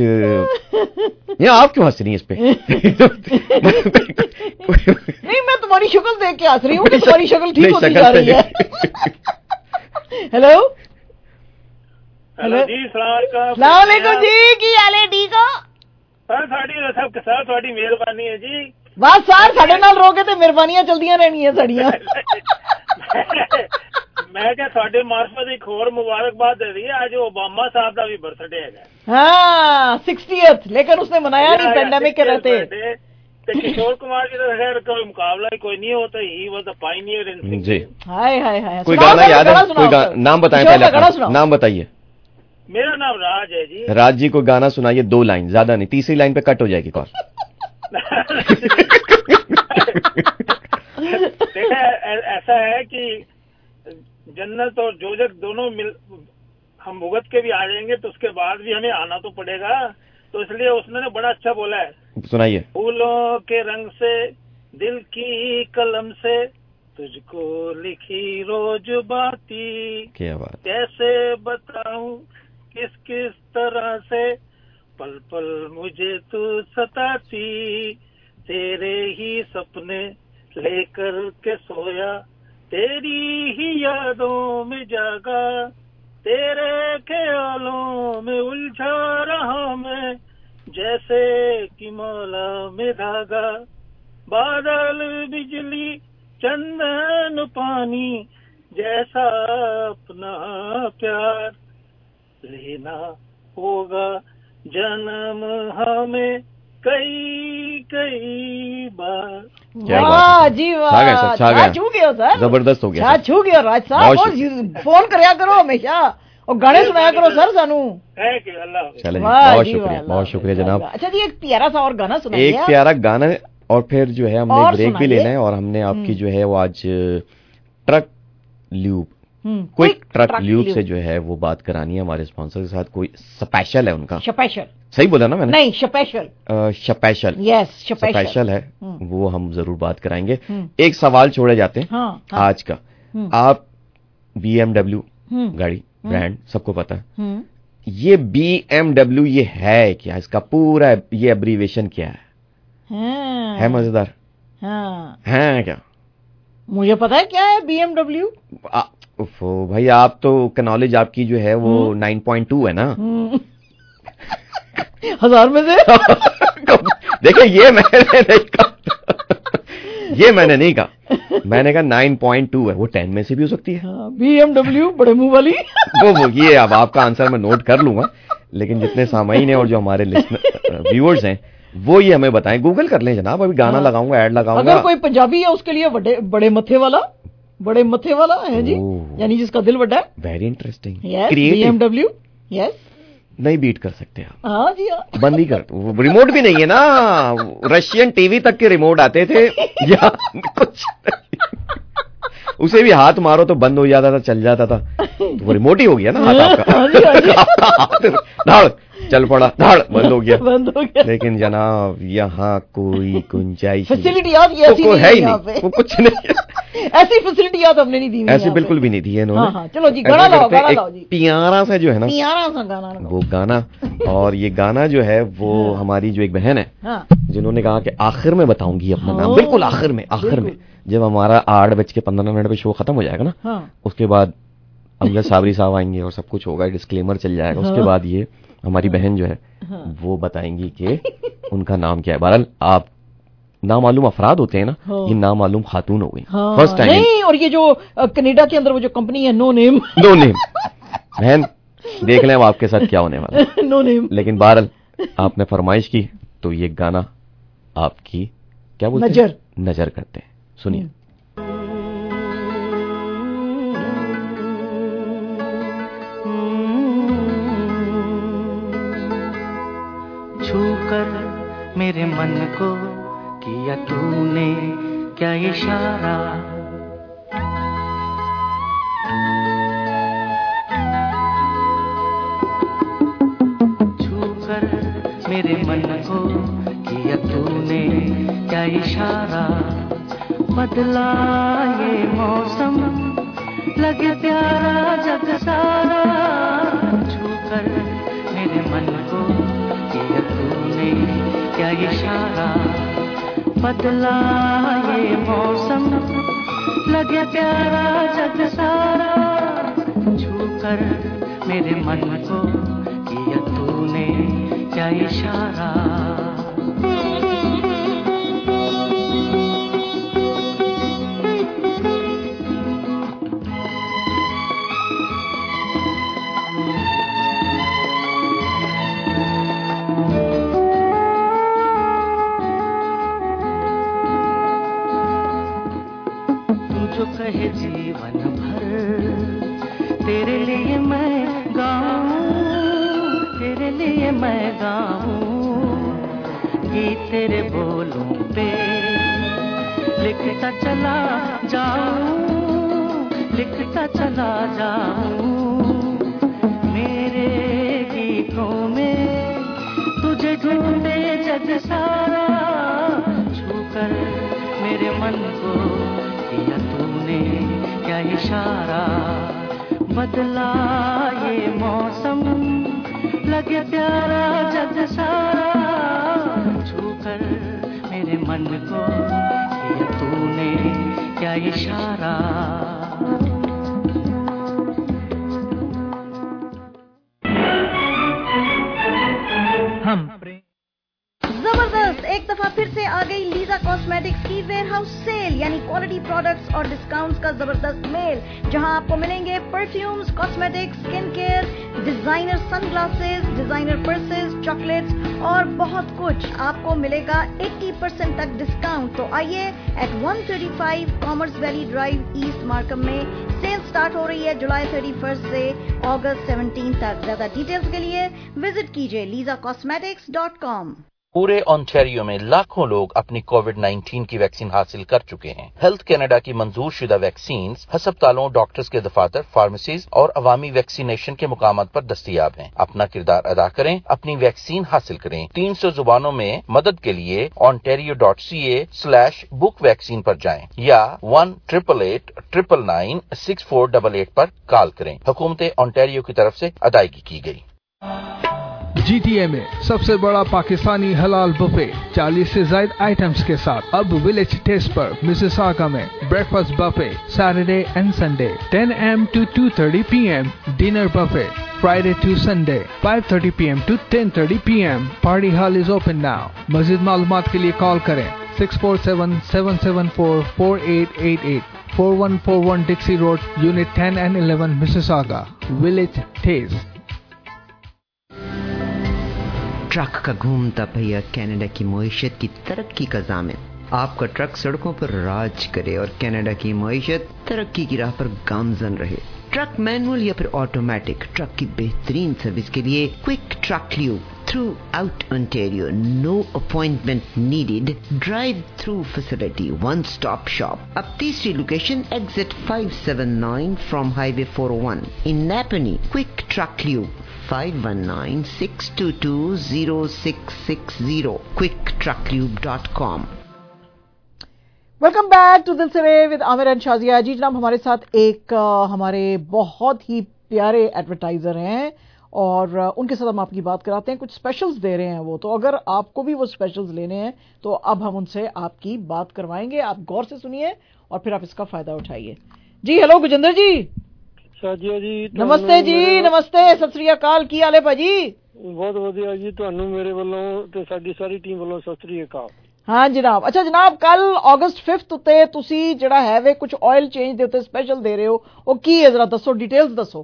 ये आप क्यों हंस रही हैं इस पे? नहीं मैं तुम्हारी शक्ल देख के हंस रही हूँ, तुम्हारी शक्ल ठीक होती जा रही है। हेलो हेलो जी, सलाम अलैकुम जी, की हाल है? ठीक हो सर? साड़ी सब सर थोड़ी मेहरबानी है जी। बस सर साढ़े नाल रोके ते मेहरबानियां चलदियां रहनियां साड़ियां। मैं क्या थोड़े मार्फत एक और मुबारकबाद दे रही है, आज ओबामा साहब का भी बर्थडे है। हाँ सिक्सटीएथ, लेकिन उसने मनाया नहीं पेंडेमिक के रहते। किशोर कुमार की तो खैर कोई मुकाबला ही कोई नहीं होता, he was the pioneer in जी। हाय हाय हाय, कोई गाना याद है? कोई नाम बताएं पहले अपना नाम बताइए। मेरा नाम राज है जी। राज जी को गाना सुनाइए, दो लाइन, ज्यादा नहीं, तीसरी लाइन पे कट हो जाएगी कॉल। देखा ऐसा है कि जन्नत और जोजक दोनों मिल हम भुगत के भी आ जाएंगे तो उसके बाद भी हमें आना तो पड़ेगा, तो इसलिए उसने ने बड़ा अच्छा बोला है। सुनाइए। फूलों के रंग से दिल की कलम से तुझको लिखी रोज बाती, क्या बात, कैसे बताऊं किस किस तरह से पल पल मुझे तू सताती, तेरे ही सपने लेकर के सोया तेरी ही यादों में जागा, तेरे ख्यालों में उलझा रहा मैं, जैसे कि मौला में धागा। बादल बिजली चंदन पानी जैसा अपना प्यार, लेना होगा जन्म हमें कई कई बार। वाह जी वाह, छा छू गया सर, जबरदस्त हो गया, छा छू गया राज साहब। फोन करया करो हमेशा और गाने सुनाया करो सर सानू। चले बहुत शुक्रिया, बहुत शुक्रिया जनाब। अच्छा जी, एक प्यारा सा और गाना सुनाइए। एक प्यारा गाना और फिर जो है हमने ब्रेक भी लेना है और हमने आपकी जो है वो आज truck lube, quick truck lube से जो है वो बात करानी है हमारे स्पॉन्सर के साथ। कोई स्पेशल है उनका, स्पेशल सही बोला ना मैंने? नहीं, स्पेशल स्पेशल यस स्पेशल है, वो हम जरूर बात कराएंगे। एक सवाल छोड़े जाते हैं हाँ, हाँ, आज का। आप बी एम डब्ल्यू गाड़ी ब्रांड सबको पता है, ये बी एम डब्ल्यू ये है क्या? इसका पूरा ये एब्रीवेशन क्या है? हाँ, है मजेदार हाँ, है क्या? मुझे पता है क्या है बी एम डब्ल्यू। उफो भाई, आप तो नॉलेज आपकी जो है वो नाइन पॉइंट टू है ना हजार में से। देखिए ये मैंने नहीं कहा, ये मैंने नहीं कहा, मैंने कहा नाइन पॉइंट टू है, वो टेन में से भी हो सकती है। बी एम डब्ल्यू बड़े मुंह वाली। वो वो ये अब आपका आंसर मैं नोट कर लूंगा, लेकिन जितने सामाइन है और जो हमारे लिसनर व्यूअर्स हैं वो ये हमें बताएं। गूगल कर लें जनाब, अभी गाना लगाऊंगा, ऐड लगाऊंगा। अगर कोई पंजाबी है उसके लिए बड़े बड़े मथे वाला, बड़े मथे वाला है जी, यानी जिसका दिल बड़ा है। Very interesting, B M W yes, नहीं बीट कर सकते आप। हाँ जी हाँ, बंद ही कर दो, रिमोट भी नहीं है ना, रशियन टीवी तक के रिमोट आते थे या कुछ उसे भी हाथ मारो तो बंद हो जाता था, चल जाता था, तो वो रिमोट ही हो गया ना हाथ आपका। आपका धाड़ चल पड़ा, धाड़ बंद हो गया, बंद हो गया। लेकिन जनाब यहाँ कोई गुंजाइश फैसिलिटी याद ऐसी नहीं है, ही नहीं, वो कुछ नहीं ऐसी फैसिलिटी याद हमने नहीं दी, ऐसी बिल्कुल भी नहीं दी है इन्होंने। हाँ, हाँ, चलो जी गाना लाओ, गाना लाओ जी, प्यारा सा जो है ना, प्यारा सा गाना, वो गाना। और ये गाना जो है वो हमारी जो एक बहन है जिन्होंने कहा कि आखिर में बताऊंगी अपना नाम, बिल्कुल आखिर में, आखिर में जब हमारा आठ बज के पंद्रह मिनट पे शो खत्म हो जाएगा ना, उसके बाद अमजद साबरी साहब आएंगे और सब कुछ होगा, डिस्क्लेमर चल जाएगा, उसके बाद ये हमारी बहन जो है वो बताएंगी कि उनका नाम क्या है। बहरहाल आप नामालूम अफराद होते हैं ना, ये नामालूम खातून हो गई फर्स्ट टाइम। नहीं, और ये जो कनाडा के अंदर वो जो कंपनी है नो नेम, नो नेम बहन, देख लें अब आपके साथ क्या होने वाला है। No name. लेकिन बहरहाल आपने फरमाइश की तो ये गाना आपकी क्या बोलते नजर हैं? नजर करते हैं, सुनिए। छूकर मेरे मन को किया तूने क्या इशारा, छूकर मेरे मन को किया तूने क्या इशारा, बदला ये मौसम लगे प्यारा जग सारा, छूकर मेरे मन को किया तूने क्या इशारा, बदला ये मौसम लगे प्यारा जग सारा, छूकर मेरे मन को किया तूने क्या इशारा। कहे जीवन भर तेरे लिए मैं गाऊं, तेरे लिए मैं गाऊं, गीत तेरे बोलों पे लिखता चला जाऊं, लिखता चला जाऊं, मेरे गीतों में तुझे ढूंढे जग सारा, छूकर मेरे मन को किया तूने क्या इशारा, बदला ये मौसम लगे प्यारा जग सारा, छूकर मेरे मन को किया तूने क्या इशारा। हम जबरदस्त, एक दफा फिर से आ गई लीजा कॉस्मेटिक्स की वेयरहाउस सेल, यानी क्वालिटी प्रोडक्ट्स और डिस्काउंट्स का जबरदस्त मेल, जहां आपको मिलेंगे perfumes, cosmetics, skin care, designer sunglasses, designer purses, chocolates और बहुत कुछ आपको मिलेगा अस्सी परसेंट तक डिस्काउंट। तो आइए, eight one thirty five Commerce Valley Drive East Markham में सेल स्टार्ट हो रही है जुलाई थर्टी फर्स्ट से अगस्त सेवनटीन तक। ज्यादा डिटेल्स के लिए विजिट कीजिए लीजा कॉस्मेटिक्स डॉट कॉम। पूरे ओंटारियो में लाखों लोग अपनी कोविड नाइन्टीन की वैक्सीन हासिल कर चुके हैं। हेल्थ कनाडा की मंजूर शुदा वैक्सीन अस्पतालों, डॉक्टर्स के दफातर, फार्मेसीज और अवामी वैक्सीनेशन के मुकामात पर दस्तयाब हैं। अपना किरदार अदा करें, अपनी वैक्सीन हासिल करें। तीन सौ जुबानों में मदद के लिए ontario dot c a slash book vaccine पर जाएं या one triple eight triple nine six four double eight पर कॉल करें। हुकूमत ओंटारियो की तरफ से अदायगी की गई। जीटीए में सबसे बड़ा पाकिस्तानी हलाल बुफे चालीस से ज्यादा आइटम्स के साथ अब विलेज टेस्ट पर मिसिसागा में breakfast buffet Saturday and Sunday ten A M to two thirty P M, dinner buffet Friday to Sunday five thirty P M to ten thirty P M. Party hall is open now. मजीद मालूमात के लिए कॉल करें six four seven seven seven four four eight eight eight, four one four one Dixie Road, Unit ten and eleven, Mississauga. Village Taste. Truck का घूमता पहिया कनाडा की मईशत की तरक्की का ज़ामिन। आपका ट्रक सड़कों पर राज करे और कनाडा की मईशत तरक्की की राह पर गामजन रहे। ट्रक मैनुअल या फिर ऑटोमेटिक, ट्रक की बेहतरीन सर्विस के लिए quick truck lube throughout Ontario, no appointment needed, drive through facility, one stop shop. अब तीसरी location exit five seven nine from highway four O one in Napanee. Quick truck lube five one nine six two two zero six six zero, quick truck lube dot com. Welcome back to Dil Se Re with Aamir and Shazia. जी जनाब, हमारे साथ एक uh, हमारे बहुत ही प्यारे एडवर्टाइजर हैं और uh, उनके साथ हम आपकी बात कराते हैं। कुछ स्पेशल्स दे रहे हैं वो, तो अगर आपको भी वो स्पेशल्स लेने हैं तो अब हम उनसे आपकी बात करवाएंगे। आप गौर से सुनिए और फिर आप इसका फायदा उठाइए। जी हेलो गुजिंदर जी। शाजिया जी नमस्ते जी। नमस्ते, सत श्री अकाल, की हाल है भाजी? बहुत वधिया जी, ਤੁਹਾਨੂੰ ਮੇਰੇ ਵੱਲੋਂ ਤੇ ਸਾਡੀ ਸਾਰੀ ਟੀਮ ਵੱਲੋਂ ਸਤਿ ਸ੍ਰੀ ਅਕਾਲ। हाँ जनाब। अच्छा जनाब, कल अगस्त फिफ्थ उत्ते तुसी जिहड़ा है वे कुछ ऑयल चेंज दे उत्ते स्पेशल दे रहे हो, वो की है जरा दसो, डिटेल्स दसो।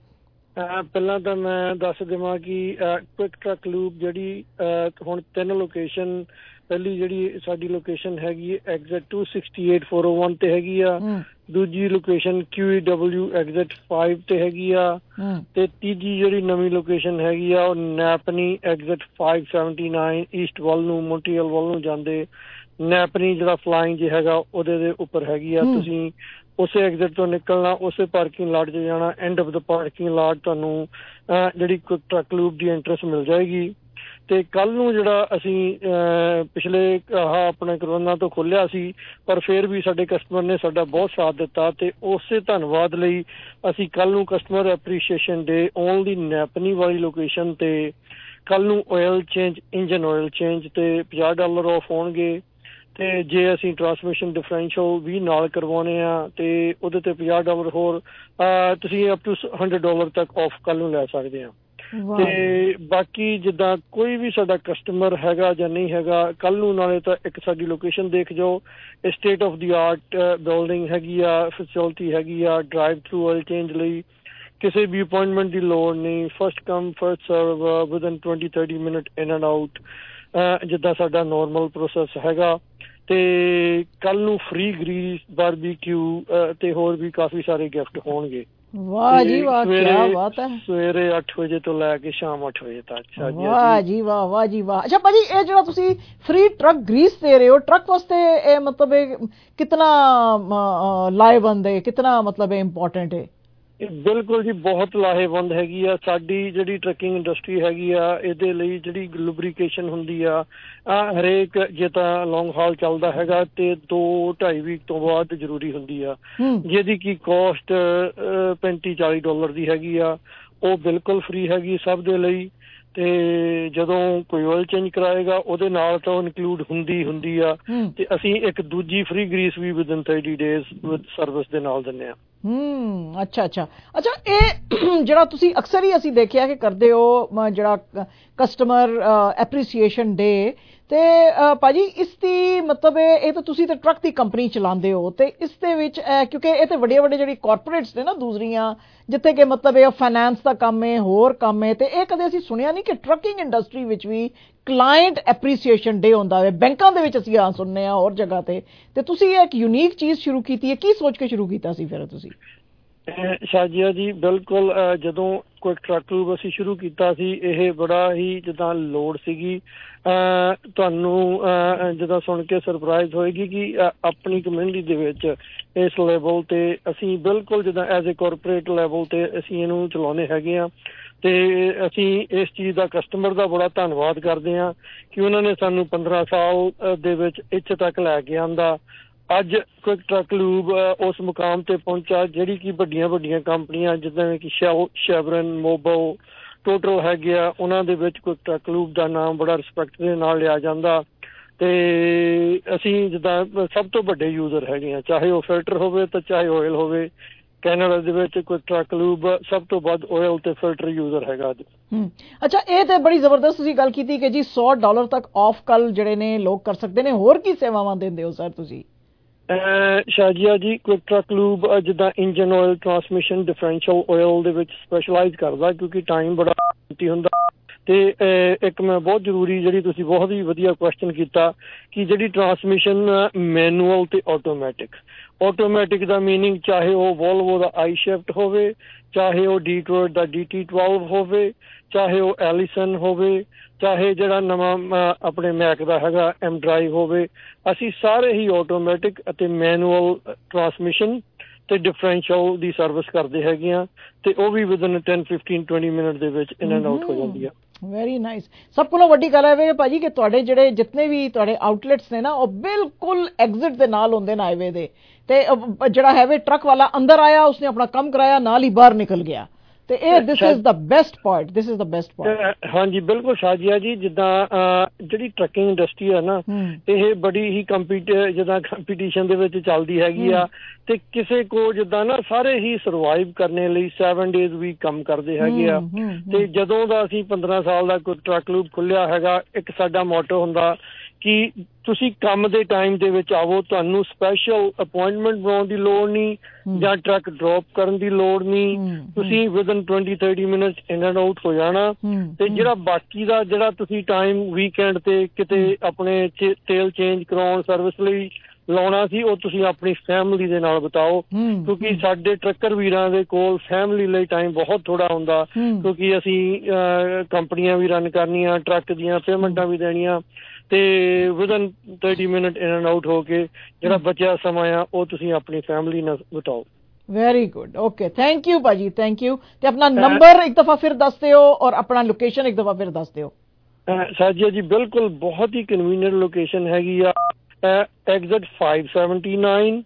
ਪਹਿਲਾਂ ਤਾਂ ਮੈਂ ਦੱਸ ਦੇਵਾਂ ਕਿ ਕੁਇਕ ਟਰੱਕ ਲੂਪ ਜਿਹੜੀ ਹੁਣ ਤਿੰਨ ਲੋਕੇਸ਼ਨ, ਪਹਿਲੀ ਜਿਹੜੀ ਸਾਡੀ ਲੋਕੇਸ਼ਨ ਹੈਗੀ exit two sixty eight four O one ਤੇ ਹੈਗੀ ਆ, ਦੂਜੀ location Q E W exit five ਤੇ ਹੈਗੀ ਆ, ਤੇ ਤੀਜੀ ਜਿਹੜੀ ਨਵੀਂ ਲੋਕੇਸ਼ਨ ਹੈਗੀ ਆ ਉਹ Napanee exit five seventy nine east ਵੱਲ ਨੂੰ, ਮੌਂਟਰੀਅਲ ਵੱਲ ਨੂੰ ਜਾਂਦੇ ਨੈਪਨੀ ਜਿਹੜਾ ਫਲਾਈਂਗ ਜੇ ਹੈਗਾ ਉਹਦੇ ਦੇ ਉੱਪਰ ਹੈਗੀ ਆ। ਤੁਸੀਂ ਉਸੇ ਐਗਜ਼ਿਟ ਤੋਂ ਨਿਕਲਣਾ, ਉਸੇ ਪਾਰਕਿੰਗ ਲਾਟ 'ਚ ਜਾਣਾ, end of the parking lot ਤੁਹਾਨੂੰ ਜਿਹੜੀ ਕੁਇਕ ਟਰੱਕ ਲੂਪ ਦੀ ਐਂਟਰੈਂਸ ਮਿਲ ਜਾਏਗੀ। ਤੇ ਕੱਲ ਨੂੰ ਜਿਹੜਾ ਅਸੀਂ ਪਿਛਲੇ ਆਹ ਆਪਣੇ ਕਰੋਨਾ ਤੋਂ ਖੋਲਿਆ ਸੀ, ਪਰ ਫਿਰ ਵੀ ਸਾਡੇ ਕਸਟਮਰ ਨੇ ਸਾਡਾ ਬਹੁਤ ਸਾਥ ਦਿੱਤਾ ਤੇ ਉਸੇ ਧੰਨਵਾਦ ਲਈ ਅਸੀਂ ਕੱਲ ਨੂੰ customer appreciation day only Napanee ਵਾਲੀ ਲੋਕੇਸ਼ਨ ਤੇ ਕੱਲ ਨੂੰ oil change, engine oil change ਤੇ ਪੰਜਾਹ ਡਾਲਰ ਆਫ ਹੋਣਗੇ। ਤੇ ਜੇ ਅਸੀਂ ਟਰਾਂਸਮਿਸ਼ਨ ਡਿਫਰੈਂਸ਼ੀਅਲ ਵੀ ਨਾਲ ਕਰਵਾਉਣੇ ਆ ਤੇ ਉਹਦੇ ਤੇ ਪੰਜਾਹ ਡਾਲਰ ਹੋਰ ਤੁਸੀਂ ਅਪ ਟੂ ਹੰਡਰਡ ਡਾਲਰ ਤੱਕ ਆਫ ਕੱਲ ਨੂੰ ਲੈ ਸਕਦੇ ਆ। ਤੇ ਬਾਕੀ ਜਿੱਦਾਂ ਕੋਈ ਵੀ ਸਾਡਾ ਕਸਟਮਰ ਹੈਗਾ ਜਾਂ ਨਹੀਂ ਹੈਗਾ, ਕੱਲ ਨੂੰ ਨਾਲੇ ਤਾਂ ਇੱਕ ਸਾਡੀ ਲੋਕੇਸ਼ਨ ਦੇਖ ਜਾਓ, state of the art building ਹੈਗੀ ਆ, ਫੈਸਿਲਿਟੀ ਹੈਗੀ ਆ ਡਰਾਈਵ ਥਰੂ ਆਇਲ ਚੇਂਜ ਲਈ। ਕਿਸੇ ਵੀ ਅਪੁਆਇੰਟਮੈਂਟ ਦੀ ਲੋੜ ਨਹੀਂ, first come first serve within twenty thirty minute in and out, ਜਿੱਦਾਂ ਸਾਡਾ ਨੋਰਮਲ ਪ੍ਰੋਸੈਸ ਹੈਗਾ। ਤੇ ਕੱਲ ਨੂੰ ਫ੍ਰੀ ਗਰੀਸ, ਬਾਰਬੀਕਿਊ ਤੇ ਹੋਰ ਵੀ ਕਾਫੀ ਸਾਰੇ ਗਿਫਟ ਹੋਣਗੇ। ਵਾਹ ਜੀ ਵਾਹ, ਕੀ ਬਾਤ ਹੈ। ਸਵੇਰੇ ਅੱਠ ਵਜੇ ਤੋਂ ਲੈ ਕੇ ਸ਼ਾਮ ਅੱਠ ਵਜੇ ਤੱਕ। ਵਾਹ ਜੀ ਵਾਹ, ਵਾਹ ਜੀ ਵਾਹ। ਅੱਛਾ ਭਾਜੀ, ਇਹ ਜਿਹੜਾ ਤੁਸੀਂ ਫ੍ਰੀ ਟਰੱਕ ਗਰੀਸ ਦੇ ਰਹੇ ਹੋ, ਟਰੱਕ ਵਾਸਤੇ ਇਹ ਮਤਲਬ ਇਹ ਕਿਤਨਾ ਲਾਹੇਵੰਦ ਹੈ, ਕਿਤਨਾ ਮਤਲਬ ਇਹ ਇੰਪੋਰਟੈਂਟ ਹੈ? ਬਿਲਕੁਲ ਜੀ, ਬਹੁਤ ਲਾਹੇਵੰਦ ਹੈਗੀ ਆ। ਸਾਡੀ ਜਿਹੜੀ ਟਰੱਕਿੰਗ ਇੰਡਸਟਰੀ ਹੈਗੀ ਆ, ਇਹਦੇ ਲਈ ਜਿਹੜੀ ਲੁਬਰੀਕੇਸ਼ਨ ਹੁੰਦੀ ਆ, ਹਰੇਕ ਜੇ ਤਾਂ ਲੌਂਗ ਹਾਲ ਚੱਲਦਾ ਹੈਗਾ ਤੇ ਦੋ ਢਾਈ ਵੀਕ ਤੋਂ ਬਾਅਦ ਜ਼ਰੂਰੀ ਹੁੰਦੀ ਆ, ਜਿਹਦੀ ਕੀ ਕੋਸਟ ਪੈਂਤੀ ਚਾਲੀ ਡਾਲਰ ਦੀ ਹੈਗੀ ਆ। ਉਹ ਬਿਲਕੁਲ ਫ੍ਰੀ ਹੈਗੀ ਸਭ ਦੇ ਲਈ। ਤੇ ਜਦੋਂ ਕੋਈ ਆਇਲ ਚੇਂਜ ਕਰਾਏਗਾ ਉਹਦੇ ਨਾਲ ਤਾਂ ਉਹ ਇਨਕਲੂਡ ਹੁੰਦੀ ਹੁੰਦੀ ਆ ਤੇ ਅਸੀਂ ਇੱਕ ਦੂਜੀ ਫ੍ਰੀ ਗਰੀਸ ਵੀ within thirty days with service ਦੇ ਨਾਲ ਦਿੰਦੇ ਆ। ਹੂੰ ਅੱਛਾ ਅੱਛਾ ਅੱਛਾ ਇਹ ਜਿਹੜਾ ਤੁਸੀਂ ਅਕਸਰ ਹੀ ਅਸੀਂ ਦੇਖਿਆ ਕਿ ਕਰਦੇ ਹੋ ਜਿਹੜਾ ਕਸਟਮਰ ਐਪਰੀਸੀਏਸ਼ਨ ਡੇ ਤੇ ਭਾਜੀ ਇਸ ਦੀ ਮਤਲਬ ਇਹ ਤਾਂ ਤੁਸੀਂ ਤਾਂ ਟਰੱਕ ਦੀ ਕੰਪਨੀ ਚਲਾਉਂਦੇ ਹੋ ਤੇ ਇਸ ਦੇ ਵਿੱਚ ਕਿਉਂਕਿ ਇਹ ਤੇ ਵੱਡੇ ਵੱਡੇ ਜਿਹੜੀ ਕਾਰਪੋਰੇਟਸ ਨੇ ਨਾ ਦੂਸਰੀਆਂ ਜਿੱਥੇ ਕਿ ਮਤਲਬ ਇਹ ਫਾਈਨੈਂਸ ਦਾ ਕੰਮ ਹੈ ਹੋਰ ਕੰਮ ਹੈ ਤੇ ਇਹ ਕਦੇ ਅਸੀਂ ਸੁਣਿਆ ਨਹੀਂ ਕਿ ਟਰੱਕਿੰਗ ਇੰਡਸਟਰੀ ਵਿੱਚ ਵੀ ਕਲਾਇੰਟ ਐਪਰੀਸੀਏਸ਼ਨ ਡੇ ਹੁੰਦਾ ਹੈ। ਬੈਂਕਾਂ ਦੇ ਵਿੱਚ ਅਸੀਂ ਆ ਸੁਣਨੇ ਆ ਹੋਰ ਜਗ੍ਹਾ ਤੇ ਤੇ ਤੁਸੀਂ ਇਹ ਇੱਕ ਯੂਨੀਕ ਚੀਜ਼ ਸ਼ੁਰੂ ਕੀਤੀ ਹੈ। ਕੀ ਸੋਚ ਕੇ ਸ਼ੁਰੂ ਕੀਤਾ ਸੀ ਫਿਰ ਤੁਸੀਂ? ਸ਼ਾਜੀਆ ਜੀ ਬਿਲਕੁਲ ਜਦੋਂ ਕੋਈ ਟਰੱਕ ਕਲੂਬ ਅਸੀਂ ਸ਼ੁਰੂ ਕੀਤਾ ਸੀ ਇਹ ਬੜਾ ਹੀ ਜਿੱਦਾਂ ਲੋੜ ਸੀਗੀ ਤੁਹਾਨੂੰ ਜਿੱਦਾਂ ਸੁਣ ਕੇ ਸਰਪ੍ਰਾਈਜ਼ ਹੋਏਗੀ ਕਿ ਆਪਣੀ ਕਮਿਊਨਿਟੀ ਦੇ ਵਿੱਚ ਇਸ ਲੈਵਲ ਤੇ ਅਸੀਂ ਬਿਲਕੁਲ ਜਿੱਦਾਂ ਐਜ਼ ਏ ਕਾਰਪੋਰੇਟ ਲੈਵਲ ਤੇ ਅਸੀਂ ਇਹਨੂੰ ਚਲਾਉਂਦੇ ਹੈਗੇ ਆ ਤੇ ਅਸੀਂ ਇਸ ਚੀਜ਼ ਦਾ ਕਸਟਮਰ ਦਾ ਬੜਾ ਧੰਨਵਾਦ ਕਰਦੇ ਹਾਂ ਕਿ ਉਹਨਾਂ ਨੇ ਸਾਨੂੰ ਪੰਦਰਾਂ ਸਾਲ ਦੇ ਵਿੱਚ ਇੱਥੇ ਤੱਕ ਲੈ ਕੇ ਆਂਦਾ। ਅੱਜ ਕੁਇਕ ਟਰੱਕ ਕਲੂਬ ਉਸ ਮੁਕਾਮ ਤੇ ਪਹੁੰਚਾ ਜਿਹੜੀ ਕਿ ਵੱਡੀਆਂ ਵੱਡੀਆਂ ਕੰਪਨੀਆਂ ਜਿੱਦਾਂ ਕਿ ਸ਼ੈਲ ਸ਼ੈਵਰਨ ਮੋਬਲ ਟੋਟਲ ਹੈਗੇ ਆ ਉਹਨਾਂ ਦੇ ਵਿੱਚ ਕੁਇਕ ਟਰੱਕ ਕਲੂਬ ਦਾ ਨਾਮ ਬੜਾ ਰਿਸਪੈਕਟ ਦੇ ਨਾਲ ਲਿਆ ਜਾਂਦਾ ਤੇ ਅਸੀਂ ਜਿੱਦਾਂ ਸਭ ਤੋਂ ਵੱਡੇ ਯੂਜ਼ਰ ਹੈਗੇ ਆ ਚਾਹੇ ਉਹ ਫਿਲਟਰ ਹੋਵੇ ਤੇ ਚਾਹੇ ਆਇਲ ਹੋਵੇ। ਕੈਨੇਡਾ ਦੇ ਵਿੱਚ ਕੁਇਕ ਟਰੱਕ ਕਲੂਬ ਸਭ ਤੋਂ ਵੱਧ ਆਇਲ ਤੇ ਫਿਲਟਰ ਯੂਜ਼ਰ ਹੈਗਾ ਅੱਜ। ਅੱਛਾ ਇਹ ਤੇ ਬੜੀ ਜ਼ਬਰਦਸਤ ਤੁਸੀਂ ਗੱਲ ਕੀਤੀ ਕਿ ਜੀ ਸੌ ਡਾਲਰ ਤੱਕ ਆਫ ਕੱਲ ਜਿਹੜੇ ਨੇ ਲੋਕ ਕਰ ਸਕਦੇ ਨੇ। ਹੋਰ ਕੀ ਸੇਵਾਵਾਂ ਦਿੰਦੇ ਹੋ ਸਰ ਤੁਸੀਂ? ਸ਼ਾਜੀਆ ਜੀ ਕੁਇਕ ਟਰੱਕ ਕਲੂਬ ਜਿੱਦਾਂ engine oil transmission differential oil ਦੇ ਵਿੱਚ ਸਪੈਸ਼ਲਾਈਜ਼ ਕਰਦਾ ਕਿਉਂਕਿ ਟਾਈਮ ਬੜਾ ਕੀਮਤੀ ਹੁੰਦਾ ਤੇ ਇੱਕ ਮੈਂ ਬਹੁਤ ਜ਼ਰੂਰੀ ਜਿਹੜੀ ਤੁਸੀਂ ਬਹੁਤ ਹੀ ਵਧੀਆ ਕੁਐਸਚਨ ਕੀਤਾ ਕਿ ਜਿਹੜੀ ਟਰਾਂਸਮਿਸ਼ਨ ਮੈਨੂਅਲ ਤੇ ਆਟੋਮੈਟਿਕ ਆਟੋਮੈਟਿਕ ਦਾ ਮੀਨਿੰਗ ਚਾਹੇ ਉਹ ਵੋਲਵੋ ਦਾ ਆਈ ਸ਼ਿਫਟ ਹੋਵੇ ਚਾਹੇ ਉਹ ਡੀਟਰੋਇਟ ਦਾ ਡੀ ਟੀ ਟਵੈਲਵ ਹੋਵੇ ਚਾਹੇ ਉਹ ਐਲੀਸਨ ਹੋਵੇ ਚਾਹੇ ਜਿਹੜਾ ਨਵਾਂ ਆਪਣੇ ਮੈਕ ਦਾ ਹੈਗਾ ਐਮ ਡਰਾਈਵ ਹੋਵੇ ਅਸੀਂ ਸਾਰੇ ਹੀ ਆਟੋਮੈਟਿਕ ਅਤੇ ਮੈਨੂਅਲ ਟਰਾਂਸਮਿਸ਼ਨ ਤੇ ਡਿਫਰੈਂਸ਼ੀਅਲ ਦੀ ਸਰਵਿਸ ਕਰਦੇ ਹੈਗੇ ਆ ਤੇ ਉਹ ਵੀ ਵਿਦਨ ਦਸ ਫਿਫਟੀਨ ਵੀਹ ਮਿੰਟ ਦੇ ਵਿੱਚ ਇਨ ਐਂਡ ਆਊਟ ਹੋ ਜਾਂਦੀ ਆ। Very nice. ਸਭ ਕੋਲੋਂ ਵੱਡੀ ਗੱਲ ਹੈ ਭਾਜੀ ਕਿ ਤੁਹਾਡੇ ਜਿਹੜੇ ਜਿੰਨੇ ਵੀ ਤੁਹਾਡੇ ਆਊਟਲੈਟਸ ਨੇ ਨਾ ਉਹ ਬਿਲਕੁਲ ਐਗਜ਼ਿਟ ਦੇ ਨਾਲ ਹੁੰਦੇ ਨੇ ਹਾਈਵੇ ਦੇ ਤੇ ਜਿਹੜਾ ਹੈਵੇ ਟਰੱਕ ਵਾਲਾ ਅੰਦਰ ਆਇਆ ਉਸਨੇ ਆਪਣਾ ਕੰਮ ਕਰਾਇਆ ਨਾਲ ਹੀ ਬਾਹਰ ਨਿਕਲ ਗਿਆ ਤੇ ਇਹ this is the best part this is the best part. ਹਾਂਜੀ ਬਿਲਕੁਲ ਸ਼ਾਜੀਆ ਜੀ ਜਿੱਦਾਂ ਜਿਹੜੀ ਟਰੱਕਿੰਗ ਇੰਡਸਟਰੀ ਹੈ ਨਾ ਇਹ ਬੜੀ ਹੀ ਕੰਪੀਟ ਜਿੱਦਾਂ ਕੰਪੀਟੀਸ਼ਨ ਦੇ ਵਿੱਚ ਚੱਲਦੀ ਹੈਗੀ ਆ ਤੇ ਕਿਸੇ ਕੋ ਜਿੱਦਾਂ ਨਾ ਸਾਰੇ ਹੀ ਸਰਵਾਈਵ ਕਰਨੇ ਲਈ ਸੈਵਨ ਡੇਜ਼ ਵੀਕ ਕੰਮ ਕਰਦੇ ਹੈਗੇ ਆ ਤੇ ਜਦੋਂ ਦਾ ਅਸੀਂ ਪੰਦਰਾਂ ਸਾਲ ਦਾ ਕੋਈ ਟਰੱਕ ਕਲੂਬ ਖੁੱਲਿਆ ਹੈਗਾ ਇੱਕ ਸਾਡਾ ਮੋਟੋ ਹੁੰਦਾ ਕਿ ਤੁਸੀਂ ਕੰਮ ਦੇ ਟਾਈਮ ਦੇ ਵਿੱਚ ਆਵੋ ਤੁਹਾਨੂੰ ਸਪੈਸ਼ਲ ਅਪੁਆਇੰਟਮੈਂਟ ਬਣਾਉਣ ਦੀ ਲੋੜ ਨਹੀਂ ਜਾਂ ਟਰੱਕ ਡ੍ਰੌਪ ਕਰਨ ਦੀ ਲੋੜ ਨਹੀਂ ਤੁਸੀਂ ਵਿਦਨ ਵੀਹ ਤੀਹ ਮਿੰਟਸ ਇਨ ਐਂਡ ਆਊਟ ਹੋ ਜਾਣਾ ਤੇ ਜਿਹੜਾ ਬਾਕੀ ਦਾ ਜਿਹੜਾ ਤੁਸੀਂ ਟਾਈਮ ਵੀਕਐਂਡ ਤੇ ਕਿਤੇ ਆਪਣੇ ਤੇਲ ਚੇਂਜ ਕਰਾਉਣ ਸਰਵਿਸ ਲਈ ਲਾਉਣਾ ਸੀ ਉਹ ਤੁਸੀਂ ਆਪਣੀ ਫੈਮਿਲੀ ਦੇ ਨਾਲ ਬਿਤਾਓ ਕਿਉਂਕਿ ਸਾਡੇ ਟਰੱਕਰ ਵੀਰਾਂ ਦੇ ਕੋਲ ਫੈਮਿਲੀ ਲਈ ਟਾਈਮ ਬਹੁਤ ਥੋੜਾ ਹੁੰਦਾ ਕਿਉਂਕਿ ਅਸੀਂ ਕੰਪਨੀਆਂ ਵੀ ਰਨ ਕਰਨੀਆਂ ਟਰੱਕ ਦੀਆਂ ਪੇਮੈਂਟਾਂ ਵੀ ਦੇਣੀਆਂ ਤੇ ਵਿਦਨ ਤੀਹ ਮਿੰਟ ਇਨ ਐਂਡ ਆਊਟ ਹੋ ਕੇ ਜਿਹੜਾ ਬਚਿਆ ਸਮਾਂ ਆ ਉਹ ਤੁਸੀਂ ਆਪਣੀ ਫੈਮਿਲੀ ਨਾਲ ਬਿਤਾਓ। Very good okay thank you ਭਾਜੀ ਥੈਂਕ ਯੂ ਤੇ ਆਪਣਾ ਨੰਬਰ ਇੱਕ ਦਫਾ ਫਿਰ ਦੱਸ ਦਿਓ ਔਰ ਆਪਣਾ ਲੋਕੇਸ਼ਨ ਇੱਕ ਦਫਾ ਫਿਰ ਦੱਸ ਦਿਓ। ਸਾਜੀਆ ਜੀ ਬਿਲਕੁਲ ਬਹੁਤ ਹੀ ਕਨਵੀਨੀਅੰਟ ਲੋਕੇਸ਼ਨ ਹੈਗੀ ਆ exit five seventy nine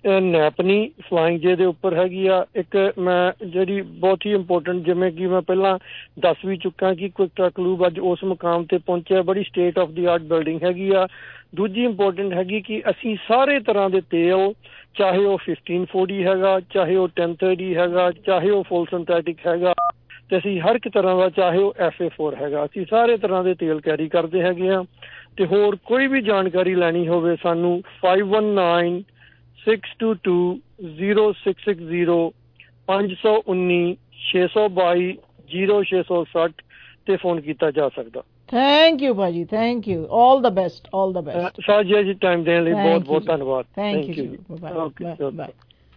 Napanee Flying J ਦੇ ਉੱਪਰ ਹੈਗੀ ਆ। ਇੱਕ ਮੈਂ ਜਿਹੜੀ ਬਹੁਤ ਹੀ ਇੰਪੋਰਟੈਂਟ ਜਿਵੇਂ ਕਿ ਮੈਂ ਪਹਿਲਾਂ ਦੱਸ ਵੀ ਚੁੱਕਾ ਕਿ ਕੁਇਕ ਟਰੱਕ ਕਲੂਬ ਅੱਜ ਉਸ ਮੁਕਾਮ ਤੇ ਪਹੁੰਚਿਆ ਬੜੀ state of the art building ਹੈਗੀ ਆ। ਦੂਜੀ ਇੰਪੋਰਟੈਂਟ ਹੈਗੀ ਕਿ ਅਸੀਂ ਸਾਰੇ ਤਰ੍ਹਾਂ ਦੇ ਤੇਲ ਚਾਹੇ ਉਹ ਫਿਫਟੀਨ ਫੋਰਟੀ ਹੈਗਾ ਚਾਹੇ ਉਹ ਟੈਨ ਥਰਟੀ ਹੈਗਾ ਚਾਹੇ ਉਹ ਫੁੱਲ ਸਿੰਥੈਟਿਕ ਹੈਗਾ ਤੇ ਅਸੀਂ ਹਰ ਇੱਕ ਤਰ੍ਹਾਂ ਦਾ ਚਾਹੇ ਉਹ ਐਫ ਏ ਫੋਰ ਹੈਗਾ ਅਸੀਂ ਸਾਰੇ ਤਰ੍ਹਾਂ ਦੇ ਤੇਲ ਕੈਰੀ ਕਰਦੇ ਹੈਗੇ ਆ ਤੇ ਹੋਰ ਕੋਈ ਵੀ ਜਾਣਕਾਰੀ ਲੈਣੀ ਹੋਵੇ ਸਾਨੂੰ five one nine six two two zero six six zero ਪੰਜ ਸੌ ਉੱਨੀ ਛੇ ਸੌ ਬਾਈ ਜ਼ੀਰੋ ਛੇ ਸੌ ਸੱਠ ਤੇ ਫੋਨ ਕੀਤਾ ਜਾ ਸਕਦਾ। ਥੈਂਕ ਯੂ ਭਾਜੀ thank you all the best all the best. Shazia ji time ਦੇਣ ਲਈ ਬਹੁਤ ਬਹੁਤ ਧੰਨਵਾਦ। Thank you bye bye.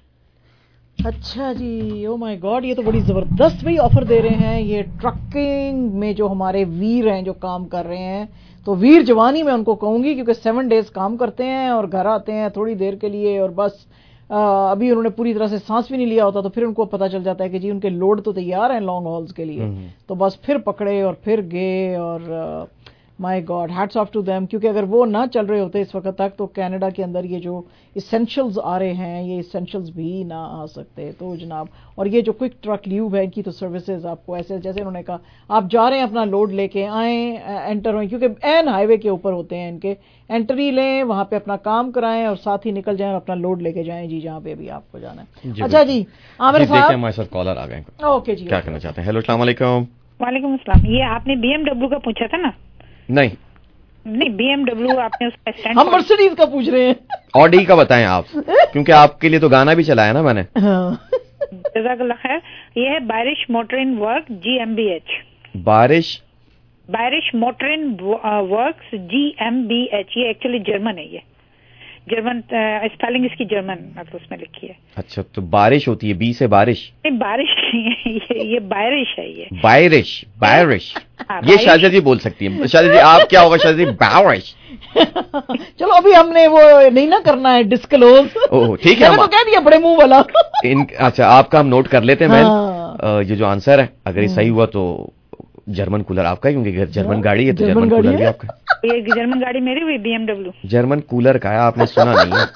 अच्छा जी ओ माय गॉड ये तो बड़ी ज़बरदस्त भाई ऑफर दे रहे हैं ये ट्रकिंग में जो हमारे वीर हैं जो काम कर रहे हैं तो वीर जवानी मैं उनको कहूँगी क्योंकि सेवन डेज काम करते हैं और घर आते हैं थोड़ी देर के लिए और बस आ, अभी उन्होंने पूरी तरह से सांस भी नहीं लिया होता तो फिर उनको पता चल जाता है कि जी उनके लोड तो तैयार हैं लॉन्ग हॉल्स के लिए तो बस फिर पकड़े और फिर गए और my god, hats off to them, क्योंकि अगर वो ना चल रहे होते इस वक्त तक तो कनाडा के अंदर ये जो इसेंशियल्स आ रहे हैं ये इसेंशियल्स भी ना आ सकते। तो जनाब, और ये जो क्विक ट्रक ल्यूब है इनकी तो सर्विसेज आपको ऐसे, जैसे उन्होंने कहा आप जा रहे हैं अपना लोड लेके आए, एंटर हों, क्योंकि एन हाईवे के ऊपर होते हैं इनके, एंट्री लें, वहां पे अपना काम कराएं और साथ ही निकल जाएं और अपना लोड लेके जाएं जी जहां पे भी आपको जाना है। अच्छा जी, आमिर साहब हमारे साथ कॉलर आ गए। ओके जी, क्या करना चाहते हैं? हेलो, अस्सलाम वालेकुम। वालेकुम अस्सलाम। ये आपने बीएमडब्ल्यू का पूछा था ना? नहीं नहीं, बीएमडब्ल्यू आपने उसका स्टैंड, हम मर्सिडीज का पूछ रहे हैं। ऑडी का बताएं आप, क्योंकि आपके लिए तो गाना भी चलाया ना मैंने। जज़ाकल्लाह खैर। ये है बारिश मोटरिन वर्क जीएमबीएच। बारिश बारिश मोटरिन वर्क्स जीएमबीएच। ये एक्चुअली जर्मन है, ये जर्मन स्पेलिंग इसकी जर्मन मतलब उसमें लिखी है। अच्छा, तो बारिश होती है बी से बारिश? नहीं, बारिश नहीं है ये, ये बारिश है। ये बारिश बारिश हाँ, ये शाजिया जी बोल सकती है। शाजिया जी आप क्या होगा शाजिया जी? बारिश। चलो अभी हमने वो नहीं ना करना है डिस्क्लोज। ओह ठीक है, मैंने तो कह दिया बड़े मुंह वाला। इन अच्छा, आपका हम नोट कर लेते हैं। हाँ। मैं ये जो आंसर है अगर ये सही हुआ तो जर्मन कूलर आपका, क्योंकि जर्मन गाड़ी है तो जर्मन कूलर भी आपका। ये जर्मन गाड़ी मेरी हुई बीएमडब्ल्यू। जर्मन कूलर का है, आपने सुना नहीं है?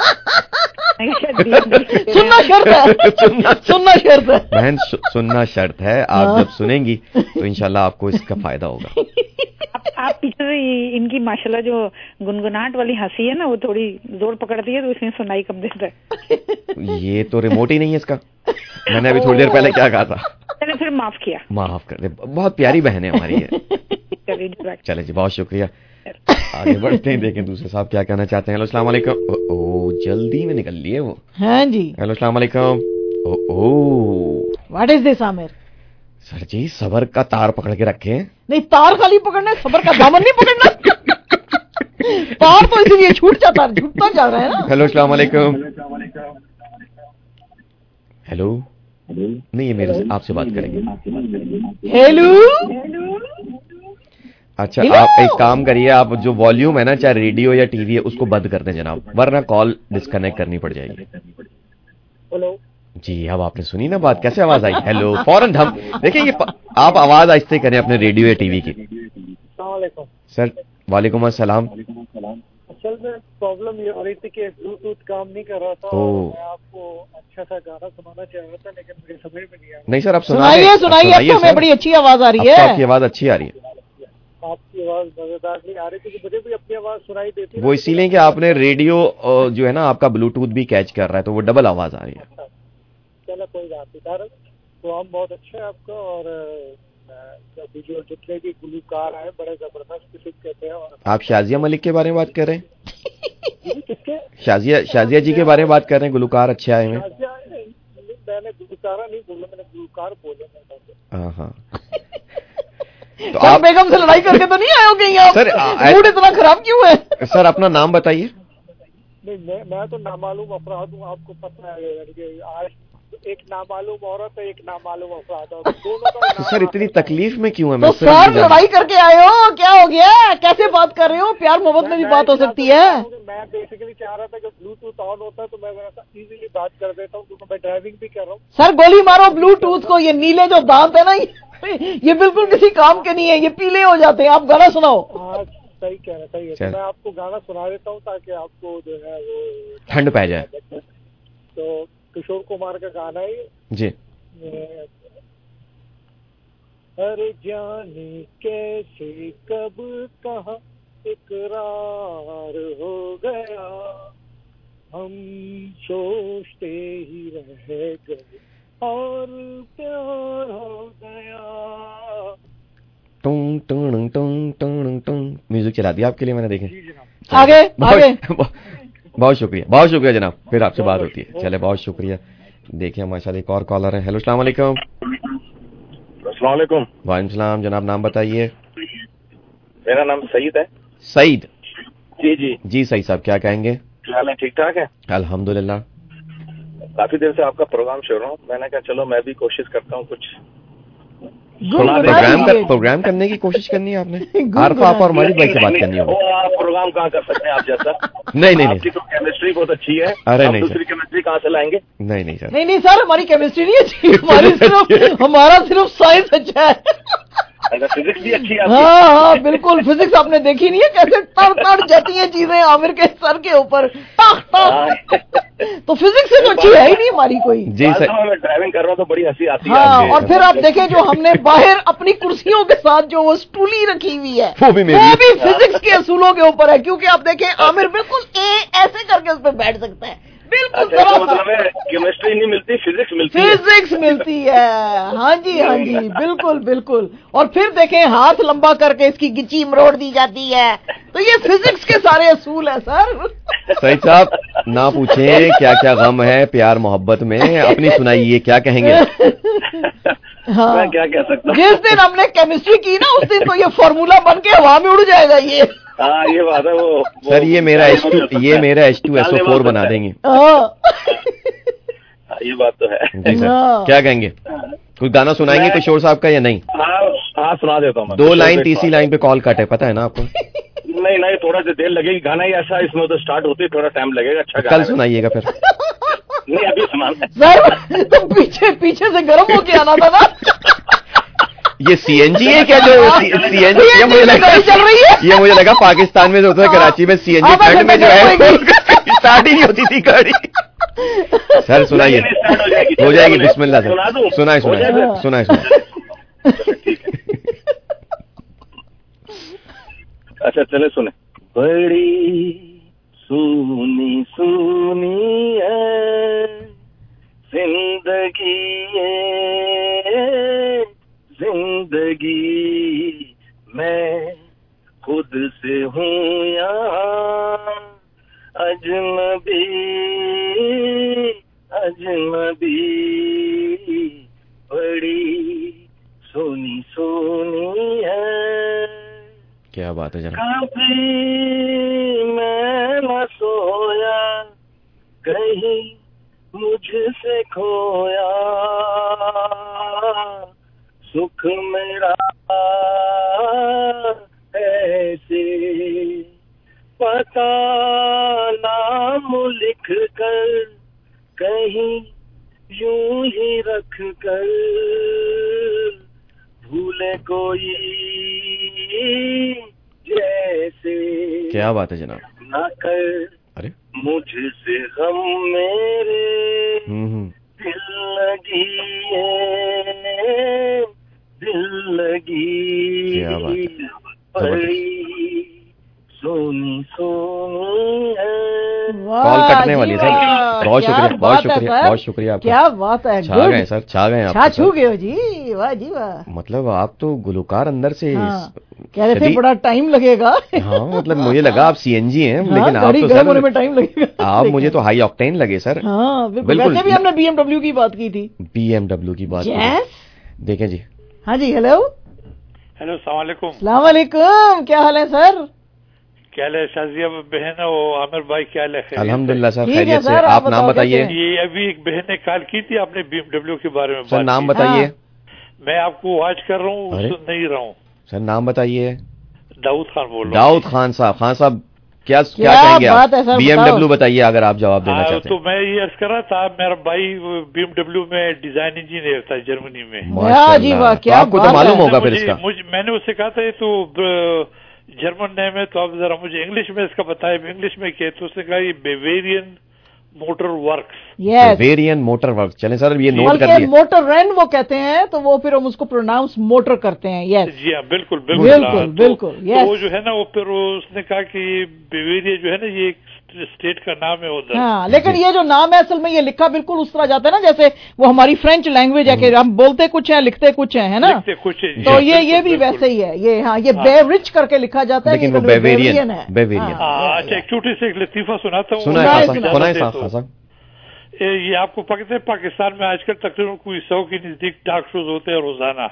सुनना शर्त है। सुनना शर्त है बहन, सुनना शर्त है। आप जब सुनेंगी तो इंशाल्लाह आपको इसका फायदा होगा। आप, आप पीछे इनकी माशाल्लाह जो गुनगुनाहट वाली हंसी है ना, वो थोड़ी जोर पकड़ती है तो इसमें सुनाई कम देता है। ये तो रिमोट ही नहीं है इसका। मैंने अभी थोड़ी देर पहले क्या कहा था? मैंने फिर माफ किया। माफ कर दे, बहुत प्यारी बहन है हमारी है। चले जी, बहुत शुक्रिया। आगे बढ़ते हैं, देखें दूसरे साहब क्या कहना चाहते हैं। हेलो, अस्सलाम वालेकुम। ओ जल्दी में निकल लिए वो। हाँ जी। हेलो, अस्सलाम वालेकुम। Oh oh what is this Aamir? Sir जी, सबर का तार पकड़ के रखे। नहीं, तार खाली पकड़ना है, सबर का दामन नहीं पकड़ना। तार तो इसीलिए छूट जाता छूटता जा रहा है ना। हेलो, अस्सलाम वालेकुम। हेलो, नहीं ये मेरे से आपसे बात करेंगे। हेलो, अच्छा आप एक काम करिए, आप जो वॉल्यूम है ना, चाहे रेडियो या टीवी है, उसको बंद कर दें जनाब, वरना कॉल डिस्कनेक्ट करनी पड़ जाएगी। हेलो जी, अब आपने सुनी ना बात, कैसे आवाज आई? हेलो, फौरन हम देखिए, ये आप आवाज आहिस्ते करें अपने रेडियो या टीवी की। सर वालेकुम अस्सलाम। असल में प्रॉब्लम ये हो रही थी कि ब्लूटूथ काम नहीं कर रहा था और मैं आपको अच्छा सा गाना सुनाना चाह रहा था, लेकिन मुझे समझ में नहीं आया। नहीं सर, आप सुनाइए सुनाइए, अब तो हमें बड़ी अच्छी आवाज आ रही है। आपकी आवाज अच्छी आ रही है। आपकी आवाज मजेदार नहीं आ रही, क्योंकि मुझे भी अपनी आवाज सुनाई देती है। वो इसीलिए कि आपने रेडियो जो है ना आपका ब्लूटूथ भी कैच कर रहा है, तो वो डबल आवाज आ रही है। चलो कोई बात नहीं, तो हम बहुत अच्छा है आपका। और अभी जो जितने भी गुलकार आए बड़े जबरदस्त किस्म कहते हैं। और आप शाजिया मलिक के बारे में बात कर रहे हैं? किसके? शाजिया शाजिया जी के बारे में बात कर रहे हैं, गुलकार अच्छे आए हैं। मैंने गुलकारा नहीं बोला, मैंने गुलकार बोला। हाँ हाँ, तो आप बेगम से लड़ाई करके तो नहीं आए हो कहीं आप? सर मूड इतना खराब क्यों है? सर अपना नाम बताइए। नहीं, मैं मैं तो नामालूम अफराद हूँ, आपको पता है। आज एक नामालूम औरत है, एक नामालूम अफराद है, दोनों का। तो सर इतनी तकलीफ में क्यों है? तो सर लड़ाई करके आए हो, क्या हो गया? कैसे बात कर रहे हो? प्यार मोहब्बत में भी बात हो सकती है। मैं बेसिकली चाह रहा था कि ब्लूटूथ ऑन होता है तो मैं इजीली बात कर देता हूँ, क्योंकि मैं ड्राइविंग भी कर रहा हूँ। सर गोली मारो ब्लूटूथ को, ये नीले जो दांत है ना, ये बिल्कुल किसी काम के नहीं है, ये पीले हो जाते हैं। आप गाना सुनाओ। हाँ सही कह रहे, सही है। मैं आपको गाना सुना देता हूँ ताकि आपको जो है वो ठंड पै जाए। तो किशोर कुमार का गाना है जी। अरे जाने कैसे कब कहाँ इकरार हो गया, हम सोचते ही रह गए और प्यार हो गया। टुंग टुंग टुंग टुंग टुंग म्यूजिक चला दिया आपके लिए मैंने, देखे। आगे आगे। बहुत शुक्रिया, बहुत शुक्रिया जनाब, फिर आपसे बात होती है। चले, बहुत शुक्रिया। देखिए माशाल्लाह एक और कॉलर है। हेलो, अस्सलाम वालेकुम। अस्सलाम वालेकुम। वालेकुम सलाम। जनाब नाम बताइए। मेरा नाम सईद है। सईद जी जी जी। सईद साहब क्या कहेंगे? क्या हाल है? ठीक ठाक है अल्हम्दुलिल्लाह। काफी देर से आपका प्रोग्राम सुन रहा हूँ, मैंने कहा चलो मैं भी कोशिश करता हूँ कुछ प्रोग्राम कर, प्रोग्राम करने की कोशिश करनी है आपने। आरफा आप और मालिक भाई से बात करनी होगी। आप प्रोग्राम कहाँ कर सकते हैं आप जैसा? नहीं नहीं आपकी तो केमिस्ट्री बहुत अच्छी है। अरे नहीं, दूसरी केमिस्ट्री कहाँ से लाएंगे? नहीं नहीं सर, नहीं नहीं सर, हमारी केमिस्ट्री नहीं अच्छी, हमारी सिर्फ हमारा सिर्फ साइंस अच्छा है। फिजिक्स भी अच्छी है। हाँ हाँ बिल्कुल, फिजिक्स आपने देखी नहीं है कैसे तड़ तड़ जाती हैं चीजें आमिर के सर के ऊपर, टक टक। तो फिजिक्स से तो अच्छी है ही नहीं हमारी कोई। जी सर, मैं ड्राइविंग कर रहा हूँ तो बड़ी हंसी आती है। हाँ, और फिर आप देखें जो हमने बाहर अपनी कुर्सियों के साथ जो वो स्टूली रखी हुई है वो भी वो भी फिजिक्स के असूलों के ऊपर है, क्योंकि आप देखें आमिर बिल्कुल ए ऐसे करके उस पर बैठ सकता है, बिल्कुल अच्छा, मतलब है केमिस्ट्री नहीं मिलती, फिजिक्स मिलती है। फिजिक्स मिलती है, हाँ जी हाँ जी बिल्कुल बिल्कुल। और फिर देखें हाथ लंबा करके इसकी गिची मरोड़ दी जाती है, तो ये फिजिक्स के सारे असूल है सर। सईद साहब ना पूछे क्या क्या गम है प्यार मोहब्बत में, अपनी सुनाइए क्या कहेंगे। हाँ, मैं क्या कह सकता हूँ। जिस दिन हमने केमिस्ट्री की ना उस दिन तो ये फॉर्मूला बन के हवा में उड़ जाएगा ये। हाँ ये बात है। वो, वो सर ये मेरा एच टू ये मेरा H two S O four बना देंगे। ये बात तो है। जी सर, क्या कहेंगे, कुछ गाना सुनाएंगे कुछ शोर साहब का या नहीं? हाँ हाँ सुना देता हूँ। दो लाइन तीसरी लाइन पे कॉल कटे, पता है ना आपको? नहीं नहीं, थोड़ा सा देर लगेगी, गाना ही ऐसा इसमें तो स्टार्ट होती है थोड़ा टाइम लगेगा। अच्छा कल सुनाइएगा फिर। नहीं अभी सुनाना सर तो पीछे पीछे से गर्म होके आना था ना। ये सीएनजी है क्या जो सीएनजी ये मुझे लगा चल रही है, ये मुझे लगा पाकिस्तान में जो होता है कराची में सीएनजी ठंड में जो है स्टार्ट ही नहीं होती थी गाड़ी। सर सुनाइए, हो जाएगी बिस्मिल्लाह सर, सुनाए सुनाए सुनाए सुनाए। अच्छा चले सुने। बड़ी सुनी सुनी है जिंदगी ये जिंदगी, मैं खुद से हूँ यहाँ अजनबी अजनबी, बड़ी सोनी सोनी है। क्या बात है जनाब। कभी मैं न सोया कहीं मुझसे खोया, सुख मेरा ऐसे पता नाम लिख कर कहीं यूं ही रख कर, भूले कोई जैसे। क्या बात है जनाब। ना कर अरे मुझसे गम मेरे हम्म दिल लगी है दिल लगी। क्या बात है, बड़ी सोनी सोनी है। कॉल कटने वाली है सर, बहुत शुक्रिया बहुत शुक्रिया बहुत शुक्रिया आपका। क्या बात है, छा गए सर, छा गए आप, छू गए हो जी, वाह जी वाह। मतलब आप तो गुलकार अंदर से हाँ, कह रहे थे बड़ा टाइम लगेगा। हाँ मतलब मुझे लगा आप सीएनजी हैं, हाँ, लेकिन आप तो सर में टाइम लगेगा। आप मुझे तो हाई ऑक्टेन लगे सर। हाँ बिल्कुल, वैसे भी हमने बीएमडब्ल्यू की बात की थी। बीएमडब्ल्यू की बात की, देखें जी। हाँ जी, हेलो हेलो सलाम वालेकुम। सलाम वालेकुम, क्या हाल है सर? क्या है शाजिया बहन है वो आमिर भाई, क्या है? अल्हम्दुलिल्लाह सर खैरियत से। आप नाम बताइए। ये अभी एक बहन ने कॉल की थी, आपने बीएमडब्ल्यू के बारे में सर नाम बताइए। मैं आपको वॉच कर रहा हूँ, सुन नहीं रहा हूँ। सर नाम बताइए। दाऊद खान बोल रहा हूँ। दाऊद खान साहब, खान साहब क्या क्या कहेंगे आप? बीएमडब्ल्यू बताइए अगर आप जवाब देना चाहते हैं। तो मैं ये अर्ज कर रहा था, मेरा भाई बीएमडब्ल्यू में डिजाइन इंजीनियर था जर्मनी में। माशाल्लाह, क्या आपको तो मालूम होगा फिर इसका। मैंने उससे कहा था तो जर्मन नेम है, तो आप जरा मुझे इंग्लिश में इसका बताए, इंग्लिश में क्या? तो उसने कहा ये Bavarian motor works. Bavarian motor works, चलें सर ये नोट कर लिया। मोटर रैन वो कहते हैं, तो वो फिर हम उसको प्रोनाउंस मोटर करते हैं। यस जी हाँ बिल्कुल बिल्कुल बिल्कुल बिल्कुल। तो वो जो है ना वो फिर उसने कहा कि बेवेरिया जो है ना ये स्टेट का नाम है उधर। हाँ, लेकिन ये जो नाम है असल में ये लिखा बिल्कुल उस तरह जाता है ना जैसे वो हमारी फ्रेंच लैंग्वेज है कि हम बोलते कुछ है लिखते कुछ है, है ना? लिखते कुछ है, तो ये ये भी वैसे ही है ये। हाँ, ये बेवरिज करके लिखा जाता है, लेकिन वो बेवेरियन है। बेवेरियन। अच्छा एक छोटे से एक लतीफा सुनाता हूँ। सुनाए। ये आपको पता है पाकिस्तान में आजकल तकरीबन कोई सौ के नजदीक टॉक शोज होते हैं रोजाना।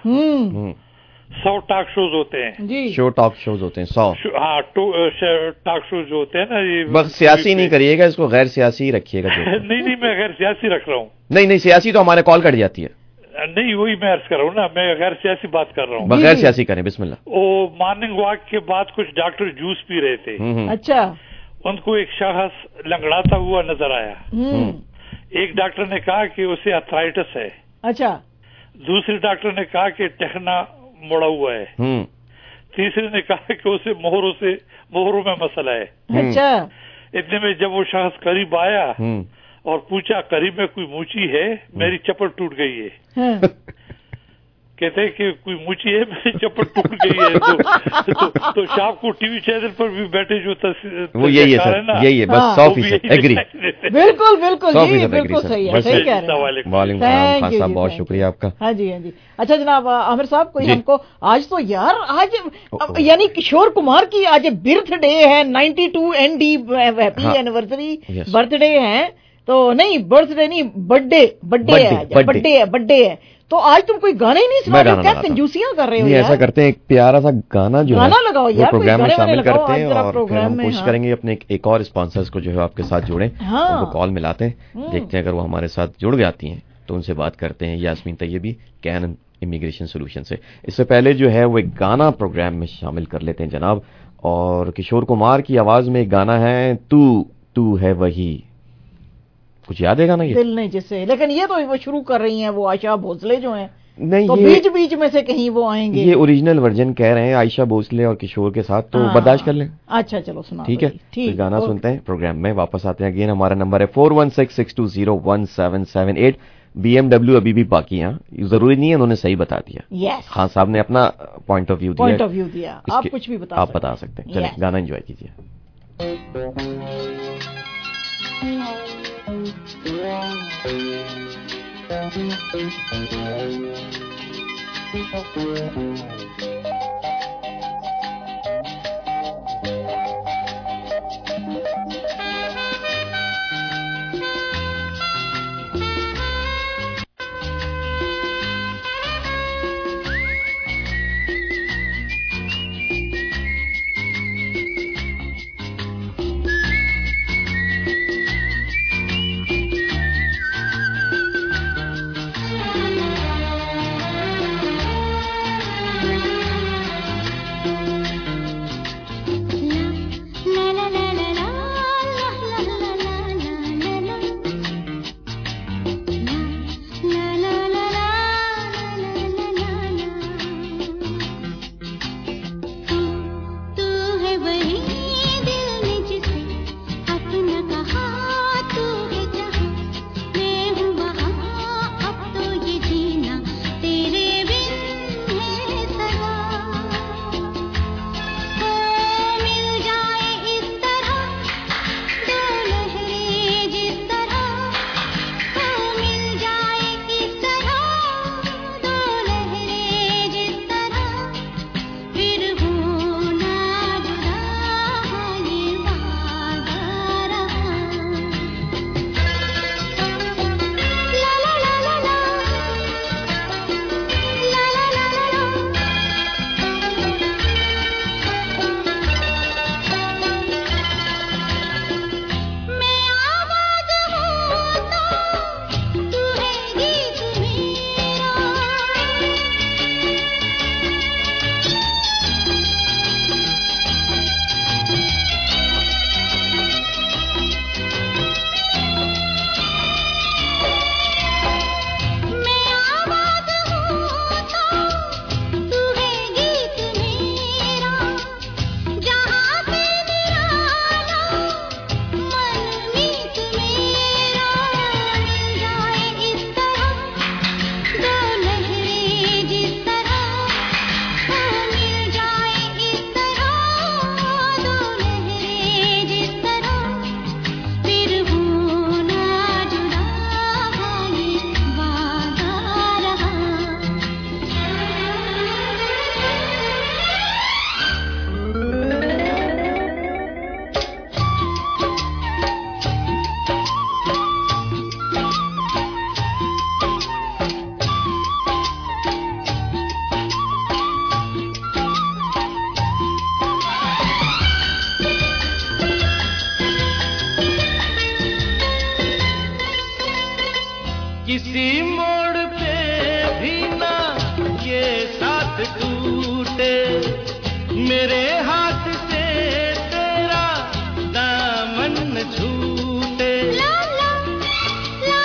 सौ टॉक शोज होते हैं जी, शो टॉक शोज होते हैं सौ। हाँ टॉक शोज जो होते हैं ना ये। बस सियासी नहीं करिएगा इसको, गैर सियासी रखिएगा। नहीं नहीं मैं गैर सियासी रख रहा हूँ। नहीं नहीं सियासी तो हमारे कॉल कट जाती है। नहीं वही मैं अर्ज कर रहा हूँ ना, मैं गैर सियासी बात कर रहा हूँ। बगैर सियासी करें बिस्मिल्लाह। वो मॉर्निंग वॉक के बाद कुछ डॉक्टर जूस पी रहे थे। अच्छा, उनको एक शख्स लंगड़ाता हुआ नजर आया। एक डॉक्टर ने कहा कि उसे अर्थराइटिस है। अच्छा, दूसरे डॉक्टर ने कहा कि टखना मुड़ा हुआ है। तीसरे ने कहा कि उसे मोहरों से मोहरों में मसला है। अच्छा। इतने में जब वो शख्स करीब आया और पूछा करीब में कोई मूची है, मेरी चप्पल टूट गई है। कहते हैं कि कोई मूची है, मेरी चप्पल टूट गई है। तो, तो, तो शाम को टीवी चैनल पर भी बैठे जो वो यही है सर, यही है बस सौ फीसद एग्री। बिल्कुल बिल्कुल जी, बिल्कुल सही है, सही कह रहे हैं। वालेकुम खान साहब, बहुत शुक्रिया आपका। हाँ जी हाँ जी। अच्छा जनाब आमिर साहब, कोई हमको आज तो यार आज यानी किशोर कुमार की आज बर्थडे है, ninety two N D happy anniversary birthday है। तो नहीं बर्थडे नहीं, बर्थडे बर्थडे है, बर्थडे है बर्थडे है। तो आज तुम कोई गाना ही नहीं सुना रहे हो, क्या कंजूसियां कर रहे हो यार? ऐसा करते हैं, एक प्यारा सा गाना जो गाना लगाओ यार, प्रोग्राम में शामिल करते हैं और फिर हम कोशिश करेंगे अपने एक और स्पॉन्सर्स को जो है आपके साथ जोड़ें, उनको कॉल मिलाते हैं, देखते हैं अगर वो हमारे साथ जुड़ जाती हैं तो उनसे बात करते हैं। Yasmeen Tayyabi, Canon immigration solution से। इससे पहले जो है वो एक गाना प्रोग्राम में शामिल कर लेते हैं जनाब, और किशोर कुमार की आवाज में एक गाना है, तू तू है वही। कुछ याद है गाना ये? दिल नहीं जिससे, लेकिन ये तो वो शुरू कर रही हैं वो आयशा भोसले जो हैं, नहीं तो बीच बीच में से कहीं वो आएंगे। ये ओरिजिनल वर्जन कह रहे हैं आयशा भोसले और किशोर के साथ, तो बर्दाश्त कर लें। अच्छा चलो सुना, ठीक है, ठीक। गाना सुनते हैं, प्रोग्राम में वापस आते हैं। अगेन हमारा नंबर है four one six six two zero one seven seven eight. BMW अभी भी बाकी है, जरूरी नहीं है, उन्होंने सही बता दिया। खान साहब ने अपना पॉइंट ऑफ व्यू दिया, पॉइंट ऑफ व्यू दिया, आप कुछ भी बता आप बता सकते हैं। चलिए गाना एंजॉय कीजिए।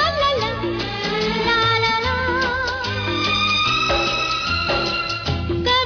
कर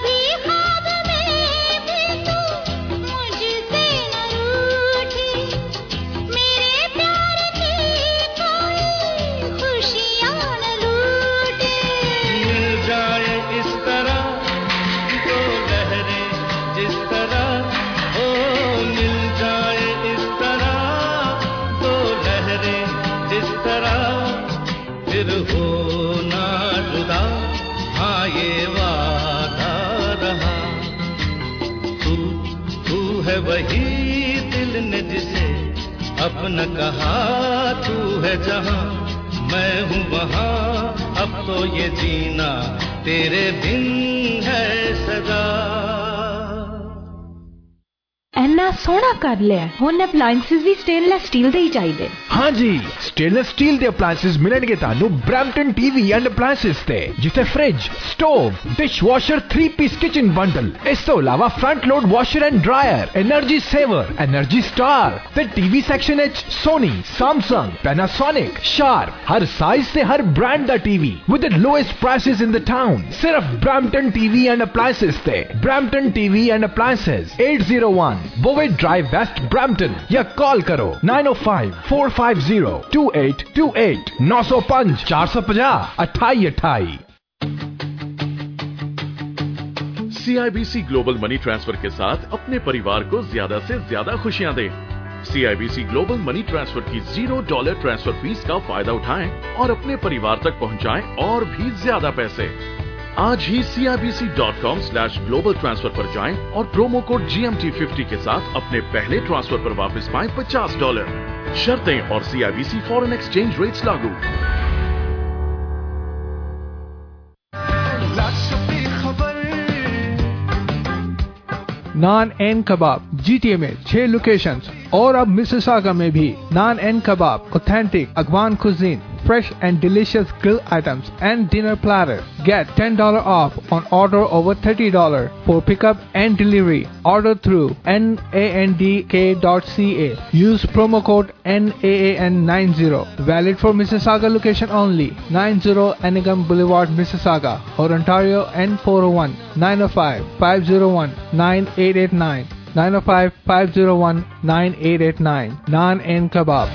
है वही दिल ने जिसे अपना कहा, तू है जहां मैं हूँ वहां, अब तो ये जीना तेरे बिन है सदा। एना सोना कर लिया हुण अप्लायंसेस भी स्टेनलेस स्टील दे ही चाहिए। हाँ जी, स्टेनलेस स्टील दे अप्लायंसेस मिलणगे तानू ब्रैम्पटन टीवी एंड अप्लायंसेस ते, जिथे fridge, stove, dish washer, three piece kitchen bundle, इस तो अलावा front load washer and dryer, energy saver, energy star ते टीवी सेक्शन एच सोनी, सैमसंग, पैनासोनिक, शार्प, हर साइज से हर ब्रांड दा TV with the lowest prices in the town. सिर्फ ब्रैम्पटन टीवी एंड अप्लायंसेस ते। Brampton TV and appliances eight zero one Bovaird drive west Brampton, या कॉल करो nine O five four five zero two eight two eight, नौ सौ पांच चार सौ पचास अठाई अठाई। सीआईबीसी ग्लोबल मनी ट्रांसफर के साथ अपने परिवार को ज्यादा से ज्यादा खुशियां दें। सीआईबीसी ग्लोबल मनी ट्रांसफर की जीरो डॉलर ट्रांसफर फीस का फायदा उठाएं और अपने परिवार तक पहुंचाएं और भी ज्यादा पैसे। आज ही C I B C dot com slash global transfer पर जाएं और promo code G M T fifty के साथ अपने पहले ट्रांसफर पर वापस पाएं पचास डॉलर। शर्तें और सीआईबीसी फॉरेन एक्सचेंज रेट्स लागू। नान एंड कबाब जीटीए में छह लोकेशंस और अब मिसिसागा में भी। Naan and kebab, authentic Afghan cuisine, fresh and delicious grill items and dinner platter. Get ten dollars off on order over thirty dollars for pickup and delivery. Order through N A N D K dot C A. Use promo code N A A N ninety. Valid for Mississauga location only. ninety Anigam Boulevard, Mississauga, or Ontario N four oh one, nine oh five, five oh one, nine eight eight nine. nine oh five, five oh one, nine eight eight nine. Naan and Kebab.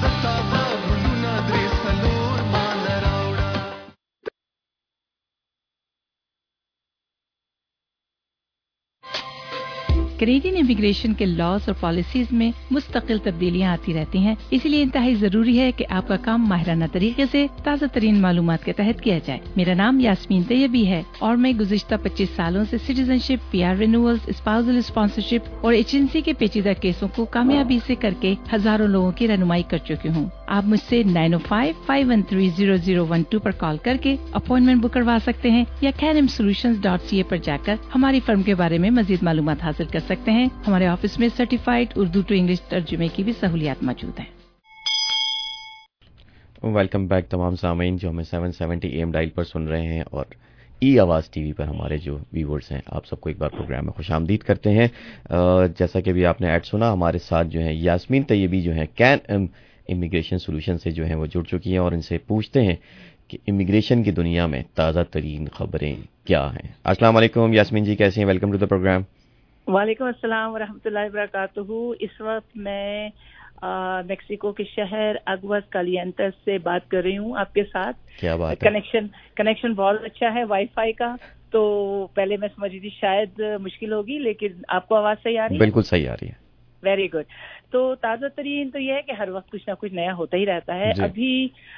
Canadian immigration के लॉज और पॉलिसीज में मुस्तकिल तब्दीलियां आती रहती हैं, इसलिए इंतहाई जरूरी है कि आपका काम माहिराना तरीके से ताज़ा तरीन मालूमात के तहत किया जाए। मेरा नाम यास्मीन तैयबी है और मैं गुज़िश्ता पच्चीस सालों से citizenship, PR renewals, spousal sponsorship और एजेंसी के पेचीदा केसों को कामयाबी से करके हजारों लोगों की रहनुमाई कर चुकी हूँ। आप मुझसे nine O five, five one three, zero zero one two पर कॉल करके अपॉइंटमेंट बुक करवा सकते हैं या कैनम सोल्यूशंस डॉट सी ए पर जाकर हमारी फर्म के बारे में मजीद मालूमात हासिल कर सकते हैं। हमारे ऑफिस में सर्टिफाइड उर्दू टू इंग्लिश तर्जुमे की भी सहूलियात मौजूद हैं। वेलकम बैक तमाम सामीन जो हमें seven seventy A M dial पर सुन रहे हैं और ई आवाज़ टीवी पर हमारे जो व्यूवर्स हैं, आप सबको एक बार प्रोग्राम में खुशामदीद करते हैं। जैसा कि अभी आपने ऐड सुना, हमारे साथ जो है यास्मीन तैयबी जो है कैन इमिग्रेशन सोल्यूशन से जो है वो जुड़ चुकी हैं और इनसे पूछते हैं कि इमिग्रेशन की दुनिया में ताज़ा तरीन खबरें क्या हैं। अस्सलाम वालेकुम यास्मीन जी, कैसे हैं? Welcome to the program. वालेकुम अस्सलाम वरहमतुल्लाहि वबरकातुहू। इस वक्त मैं मेक्सिको के शहर अगुस कालिएंटस से बात कर रही हूँ आपके साथ। क्या बात है। कनेक्शन कनेक्शन बहुत अच्छा है वाईफाई का, तो पहले मैं समझ रही थी शायद मुश्किल होगी, लेकिन आपको आवाज़ सही आ रही है? बिल्कुल सही आ रही है। Very good. तो ताज़ा तरीन तो यह है कि हर वक्त कुछ ना कुछ नया होता ही रहता है। अभी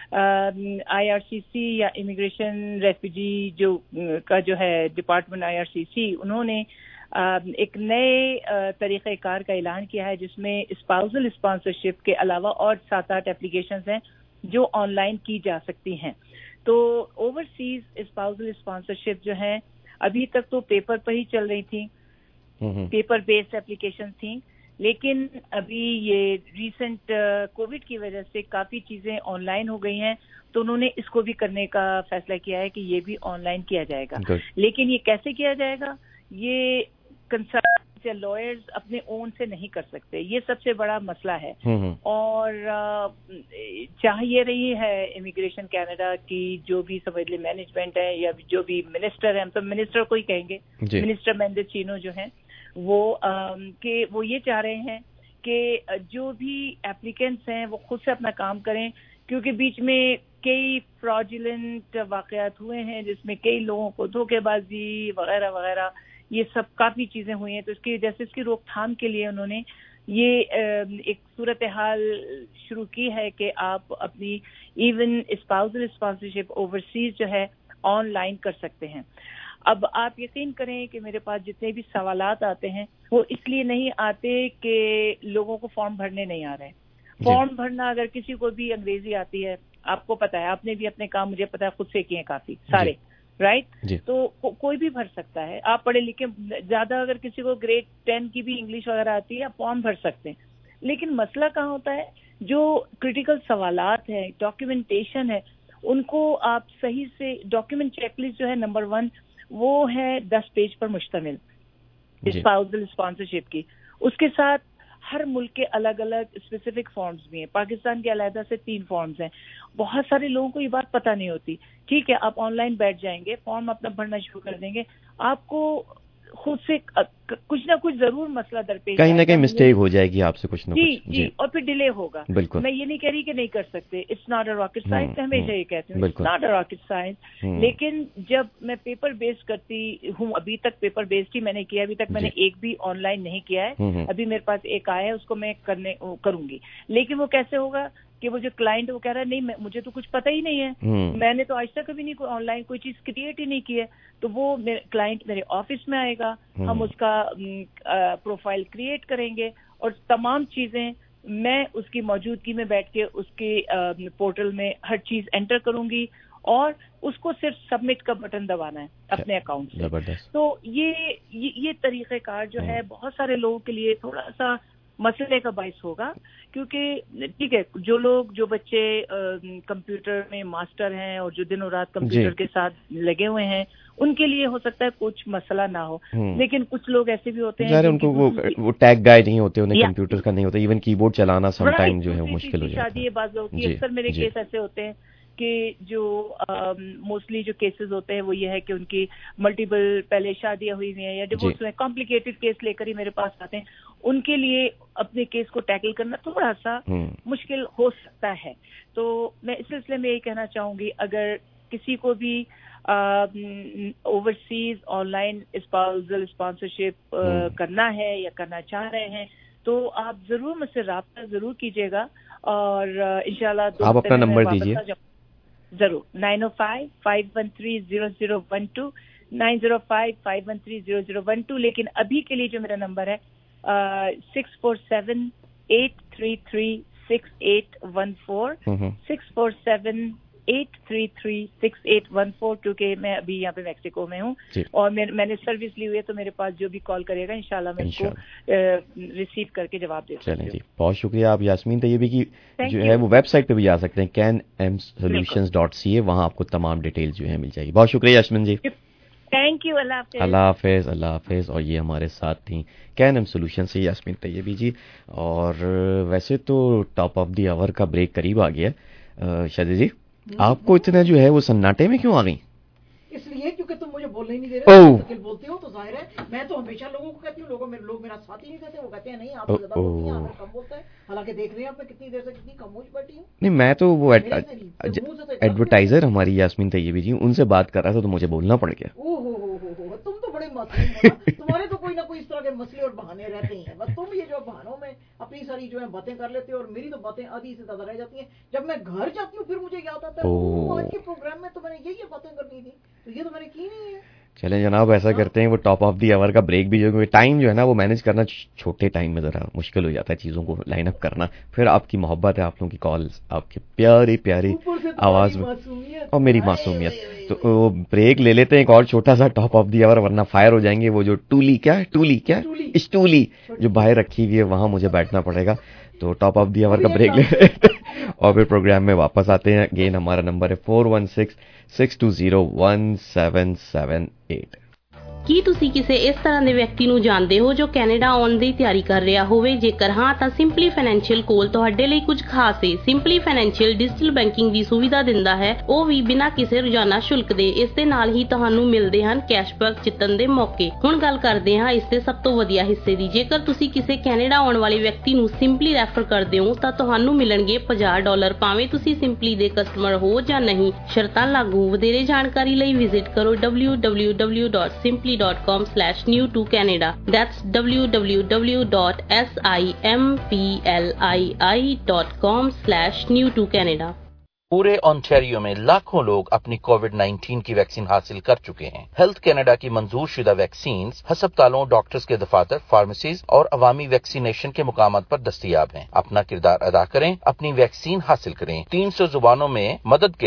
आई आर सी सी या इमिग्रेशन रेफ्यूजी जो का जो है डिपार्टमेंट आई आर सी सी, उन्होंने एक नए तरीक़ेकार का ऐलान किया है जिसमें स्पाउसल स्पॉन्सरशिप के अलावा और सात आठ एप्लीकेशंस हैं जो ऑनलाइन की जा सकती हैं। तो ओवरसीज स्पाउसल स्पॉन्सरशिप जो है अभी तक तो पेपर पर ही चल रही थी, पेपर बेस्ड एप्लीकेशन थी, लेकिन अभी ये रीसेंट कोविड की वजह से काफ़ी चीज़ें ऑनलाइन हो गई हैं, तो उन्होंने इसको भी करने का फैसला किया है कि ये भी ऑनलाइन किया जाएगा। लेकिन ये कैसे किया जाएगा, ये कंसल्टेंट्स या लॉयर्स अपने ओन से नहीं कर सकते, ये सबसे बड़ा मसला है। और चाहिए रही है इमिग्रेशन कनाडा की जो भी समझ ले मैनेजमेंट है या जो भी मिनिस्टर है, हम तो मिनिस्टर को ही कहेंगे, मिनिस्टर मेंडेसिनो जो है वो कि वो ये चाह रहे हैं कि जो भी एप्लीकेंट्स हैं वो खुद से अपना काम करें, क्योंकि बीच में कई फ्रॉडुलेंट वाकयात हुए हैं जिसमें कई लोगों को धोखेबाजी वगैरह वगैरह ये सब काफ़ी चीज़ें हुई हैं। तो इसकी वजह से इसकी रोकथाम के लिए उन्होंने ये एक सूरत हाल शुरू की है कि आप अपनी इवन स्पाउसल स्पॉन्सरशिप ओवरसीज जो है ऑनलाइन कर सकते हैं। अब आप यकीन करें कि मेरे पास जितने भी सवालात आते हैं वो इसलिए नहीं आते कि लोगों को फॉर्म भरने नहीं आ रहे हैं। फॉर्म भरना अगर किसी को भी अंग्रेजी आती है, आपको पता है, आपने भी अपने काम मुझे पता है खुद से किए हैं काफी सारे, राइट right? तो को, कोई भी भर सकता है। आप पढ़े लिखे ज्यादा, अगर किसी को ग्रेड टेन की भी इंग्लिश वगैरह आती है, आप फॉर्म भर सकते हैं। लेकिन मसला कहाँ होता है, जो क्रिटिकल सवालात है, डॉक्यूमेंटेशन है, उनको आप सही से, डॉक्यूमेंट चेकलिस्ट जो है नंबर वन वो है दस पेज पर मुश्तमिल स्पाउसल स्पॉन्सरशिप की। उसके साथ हर मुल्क के अलग अलग स्पेसिफिक फॉर्म्स भी हैं। पाकिस्तान के अलहदा से तीन फॉर्म्स हैं। बहुत सारे लोगों को ये बात पता नहीं होती। ठीक है, आप ऑनलाइन बैठ जाएंगे, फॉर्म अपना भरना शुरू कर देंगे, आपको खुद से कुछ ना कुछ जरूर मसला दरपेश, कहीं ना कहीं मिस्टेक हो जाएगी आपसे कुछ ना जी, कुछ। जी जी, और फिर डिले होगा। बिल्कुल, मैं ये नहीं कह रही कि नहीं कर सकते, it's not a rocket science, हमेशा ये कहती हूँ it's not a rocket science. लेकिन जब मैं पेपर बेस्ड करती हूँ, अभी तक पेपर बेस्ड ही मैंने किया, अभी तक मैंने एक भी ऑनलाइन नहीं किया है। अभी मेरे पास एक आया है, उसको मैं करने करूंगी। लेकिन वो कैसे होगा कि वो जो क्लाइंट वो कह रहा है नहीं, मुझे तो कुछ पता ही नहीं है, मैंने तो आज तक कभी नहीं कोई ऑनलाइन कोई चीज क्रिएट ही नहीं की है। तो वो मेरे क्लाइंट मेरे ऑफिस में आएगा, हम उसका प्रोफाइल क्रिएट करेंगे और तमाम चीजें मैं उसकी मौजूदगी में बैठ के उसके पोर्टल में हर चीज एंटर करूंगी और उसको सिर्फ सबमिट का बटन दबाना है अपने अकाउंट से। तो ये ये, ये तरीक़ेकार जो है बहुत सारे लोगों के लिए थोड़ा सा मसले का बाइस होगा, क्योंकि ठीक है, जो लोग जो बच्चे कंप्यूटर में मास्टर हैं और जो दिनों रात कंप्यूटर के साथ लगे हुए हैं, उनके लिए हो सकता है कुछ मसला ना हो। लेकिन कुछ लोग ऐसे भी होते हैं उनको वो वो टैग गाइड नहीं होते, उन्हें कंप्यूटर का नहीं होता, इवन कीबोर्ड चलाना सम टाइम जो है मुश्किल हो जाता है। शादी है, बात लोग की अक्सर मेरे केस ऐसे होते हैं कि जो मोस्टली जो केसेस होते हैं वो ये है कि उनकी मल्टीपल पहले शादियां हुई हुई हैं या डिवोर्स हुए, कॉम्प्लिकेटेड केस लेकर ही मेरे पास आते हैं। उनके लिए अपने केस को टैकल करना थोड़ा सा मुश्किल हो सकता है। तो मैं इस सिलसिले में यही कहना चाहूंगी, अगर किसी को भी ओवरसीज ऑनलाइन स्पाउसल स्पॉन्सरशिप करना है या करना चाह रहे हैं, तो आप जरूर मुझसे राब्ता जरूर कीजिएगा और इंशाल्लाह आप अपना नंबर दीजिए। जरूर, nine O five five one three zero zero one two, nine zero five five one three zero zero one two. लेकिन अभी के लिए जो मेरा नंबर है six four seven eight three three six eight one four, six four seven eight three three six eight one four, क्योंकि मैं अभी यहाँ पे मैक्सिको में हूँ और मैं, मैंने सर्विस ली हुई है, तो मेरे पास जो भी कॉल करेगा इंशाल्लाह मैं उसको रिसीव करके जवाब दे दूँगी। चलें जी, बहुत शुक्रिया। आप यास्मीन तैयबी की जो है वो वेबसाइट पे भी जा सकते हैं, can M solutions dot C A, वहाँ आपको तमाम डिटेल जो है मिल जाएगी। बहुत शुक्रिया यास्मीन जी, थैंक यू। अल्लाह हाफिज। अल्लाह हाफिज, अल्लाह हाफिज। और ये हमारे साथ थी कैन एम सोल्यूशन से यास्मीन तैयबी जी। और वैसे तो टॉप ऑफ द आवर का ब्रेक करीब आ गया। शादी जी, आपको इतना जो है वो सन्नाटे में क्यों आ गई? इसलिए क्योंकि तुम मुझे बोलने ही नहीं दे रहे, मुस्तकिल बोलती हो, तो जाहिर है मैं तो हमेशा लोगों को कहती हूँ, लोगों मेरे लोग मेरा साथ ही नहीं कहते, वो कहते हैं नहीं आप ज्यादा बोलती हैं, आप कम बोलता है। हालांकि देख रहे हैं आपने कितनी देर से कितनी खामोश बैठी हूँ। नहीं, मैं तो वो एडवर्टाइजर हमारी यास्मीन तैयबी जी, उनसे बात कर रहा था तो मुझे बोलना पड़ गया। ओहो हो हो, तुम तो बड़े मासूम, तुम्हारे तो कोई ना कोई इस तरह के मसले और बहाने रहते हैं। बस तुम ये जो बहानों में अपनी सारी जो है बातें कर लेते हो और मेरी तो बातें आधी से ज्यादा रह जाती हैं। जब मैं घर जाती हूँ फिर मुझे याद आता है आज के प्रोग्राम में तो मैंने यही बातें करनी थी, तो ये तो मैंने की नहीं है। चलें जनाब, ऐसा करते हैं वो टॉप ऑफ द आवर का ब्रेक भी जो टाइम जो है ना वो मैनेज करना छोटे टाइम में जरा मुश्किल हो जाता है, चीज़ों को लाइन अप करना। फिर आपकी मोहब्बत है, आप लोगों की कॉल्स, आपकी प्यारी प्यारी आवाज़ में और मेरी मासूमियत, तो ब्रेक ले लेते हैं एक और छोटा सा टॉप ऑफ द आवर, वरना फायर हो जाएंगे। वो जो टूली क्या है टूली क्या स्टूली जो बाहर रखी हुई है वहाँ मुझे बैठना पड़ेगा। तो टॉप ऑफ द आवर का ब्रेक ले लेते हैं और फिर प्रोग्राम में वापस आते हैं। अगेन हमारा नंबर है four one six six two zero one seven seven eight. ਕੀ ਤੁਸੀਂ ਕਿਸੇ ਇਸ ਤਰ੍ਹਾਂ ਦੇ ਵਿਅਕਤੀ ਨੂੰ ਜਾਣਦੇ ਹੋ ਜੋ ਕੈਨੇਡਾ ਆਉਣ ਦੀ ਤਿਆਰੀ ਕਰ ਰਿਹਾ ਹੋਵੇ? ਜੇਕਰ ਹਾਂ ਤਾਂ ਸਿੰਪਲੀ ਫਾਈਨੈਂਸ਼ੀਅਲ ਕੋਲ ਤੁਹਾਡੇ ਲਈ ਕੁਝ ਖਾਸ ਹੈ। ਸਿੰਪਲੀ ਫਾਈਨੈਂਸ਼ੀਅਲ ਡਿਜੀਟਲ ਬੈਂਕਿੰਗ ਦੀ ਸੁਵਿਧਾ ਦਿੰਦਾ ਹੈ, ਉਹ ਵੀ ਬਿਨਾਂ ਕਿਸੇ ਰੋਜ਼ਾਨਾ ਸ਼ੁਲਕ ਦੇ। ਇਸ ਦੇ ਨਾਲ ਹੀ ਤੁਹਾਨੂੰ ਮਿਲਦੇ ਹਨ ਕੈਸ਼ਬੈਕ ਜਿੱਤਣ ਦੇ ਮੌਕੇ। ਹੁਣ ਗੱਲ ਕਰਦੇ ਹਾਂ ਇਸ ਦੇ ਸਭ ਤੋਂ ਵਧੀਆ ਹਿੱਸੇ ਦੀ। ਜੇਕਰ ਤੁਸੀਂ ਕਿਸੇ ਕੈਨੇਡਾ ਆਉਣ ਵਾਲੇ ਵਿਅਕਤੀ ਨੂੰ ਸਿੰਪਲੀ ਰੈਫਰ ਕਰਦੇ ਹੋ ਤਾਂ ਤੁਹਾਨੂੰ ਮਿਲਣਗੇ ਪੰਜਾਹ ਡਾਲਰ, ਭਾਵੇਂ ਤੁਸੀਂ ਸਿੰਪਲੀ ਦੇ ਕਸਟਮਰ ਹੋ ਜਾਂ ਨਹੀਂ। ਸ਼ਰਤਾਂ ਲਾਗੂ। ਵਧੇਰੇ ਜਾਣਕਾਰੀ ਲਈ ਵਿਜ਼ਿਟ ਕਰੋ W W W dot Simplii dot com slash new to Canada. That's w w w dot simpli dot com slash new to Canada. पूरे ओंटारियो में लाखों लोग अपनी कोविड नाइन्टीन की वैक्सीन हासिल कर चुके हैं। हेल्थ कनाडा की मंजूर शुदा वैक्सीन हस्पतालों, डॉक्टर्स के दफातर, फार्मेसीज और अवामी वैक्सीनेशन के मुकामात पर दस्तयाब हैं। अपना किरदार अदा करें, अपनी वैक्सीन हासिल करें। तीन सौ जुबानों में मदद के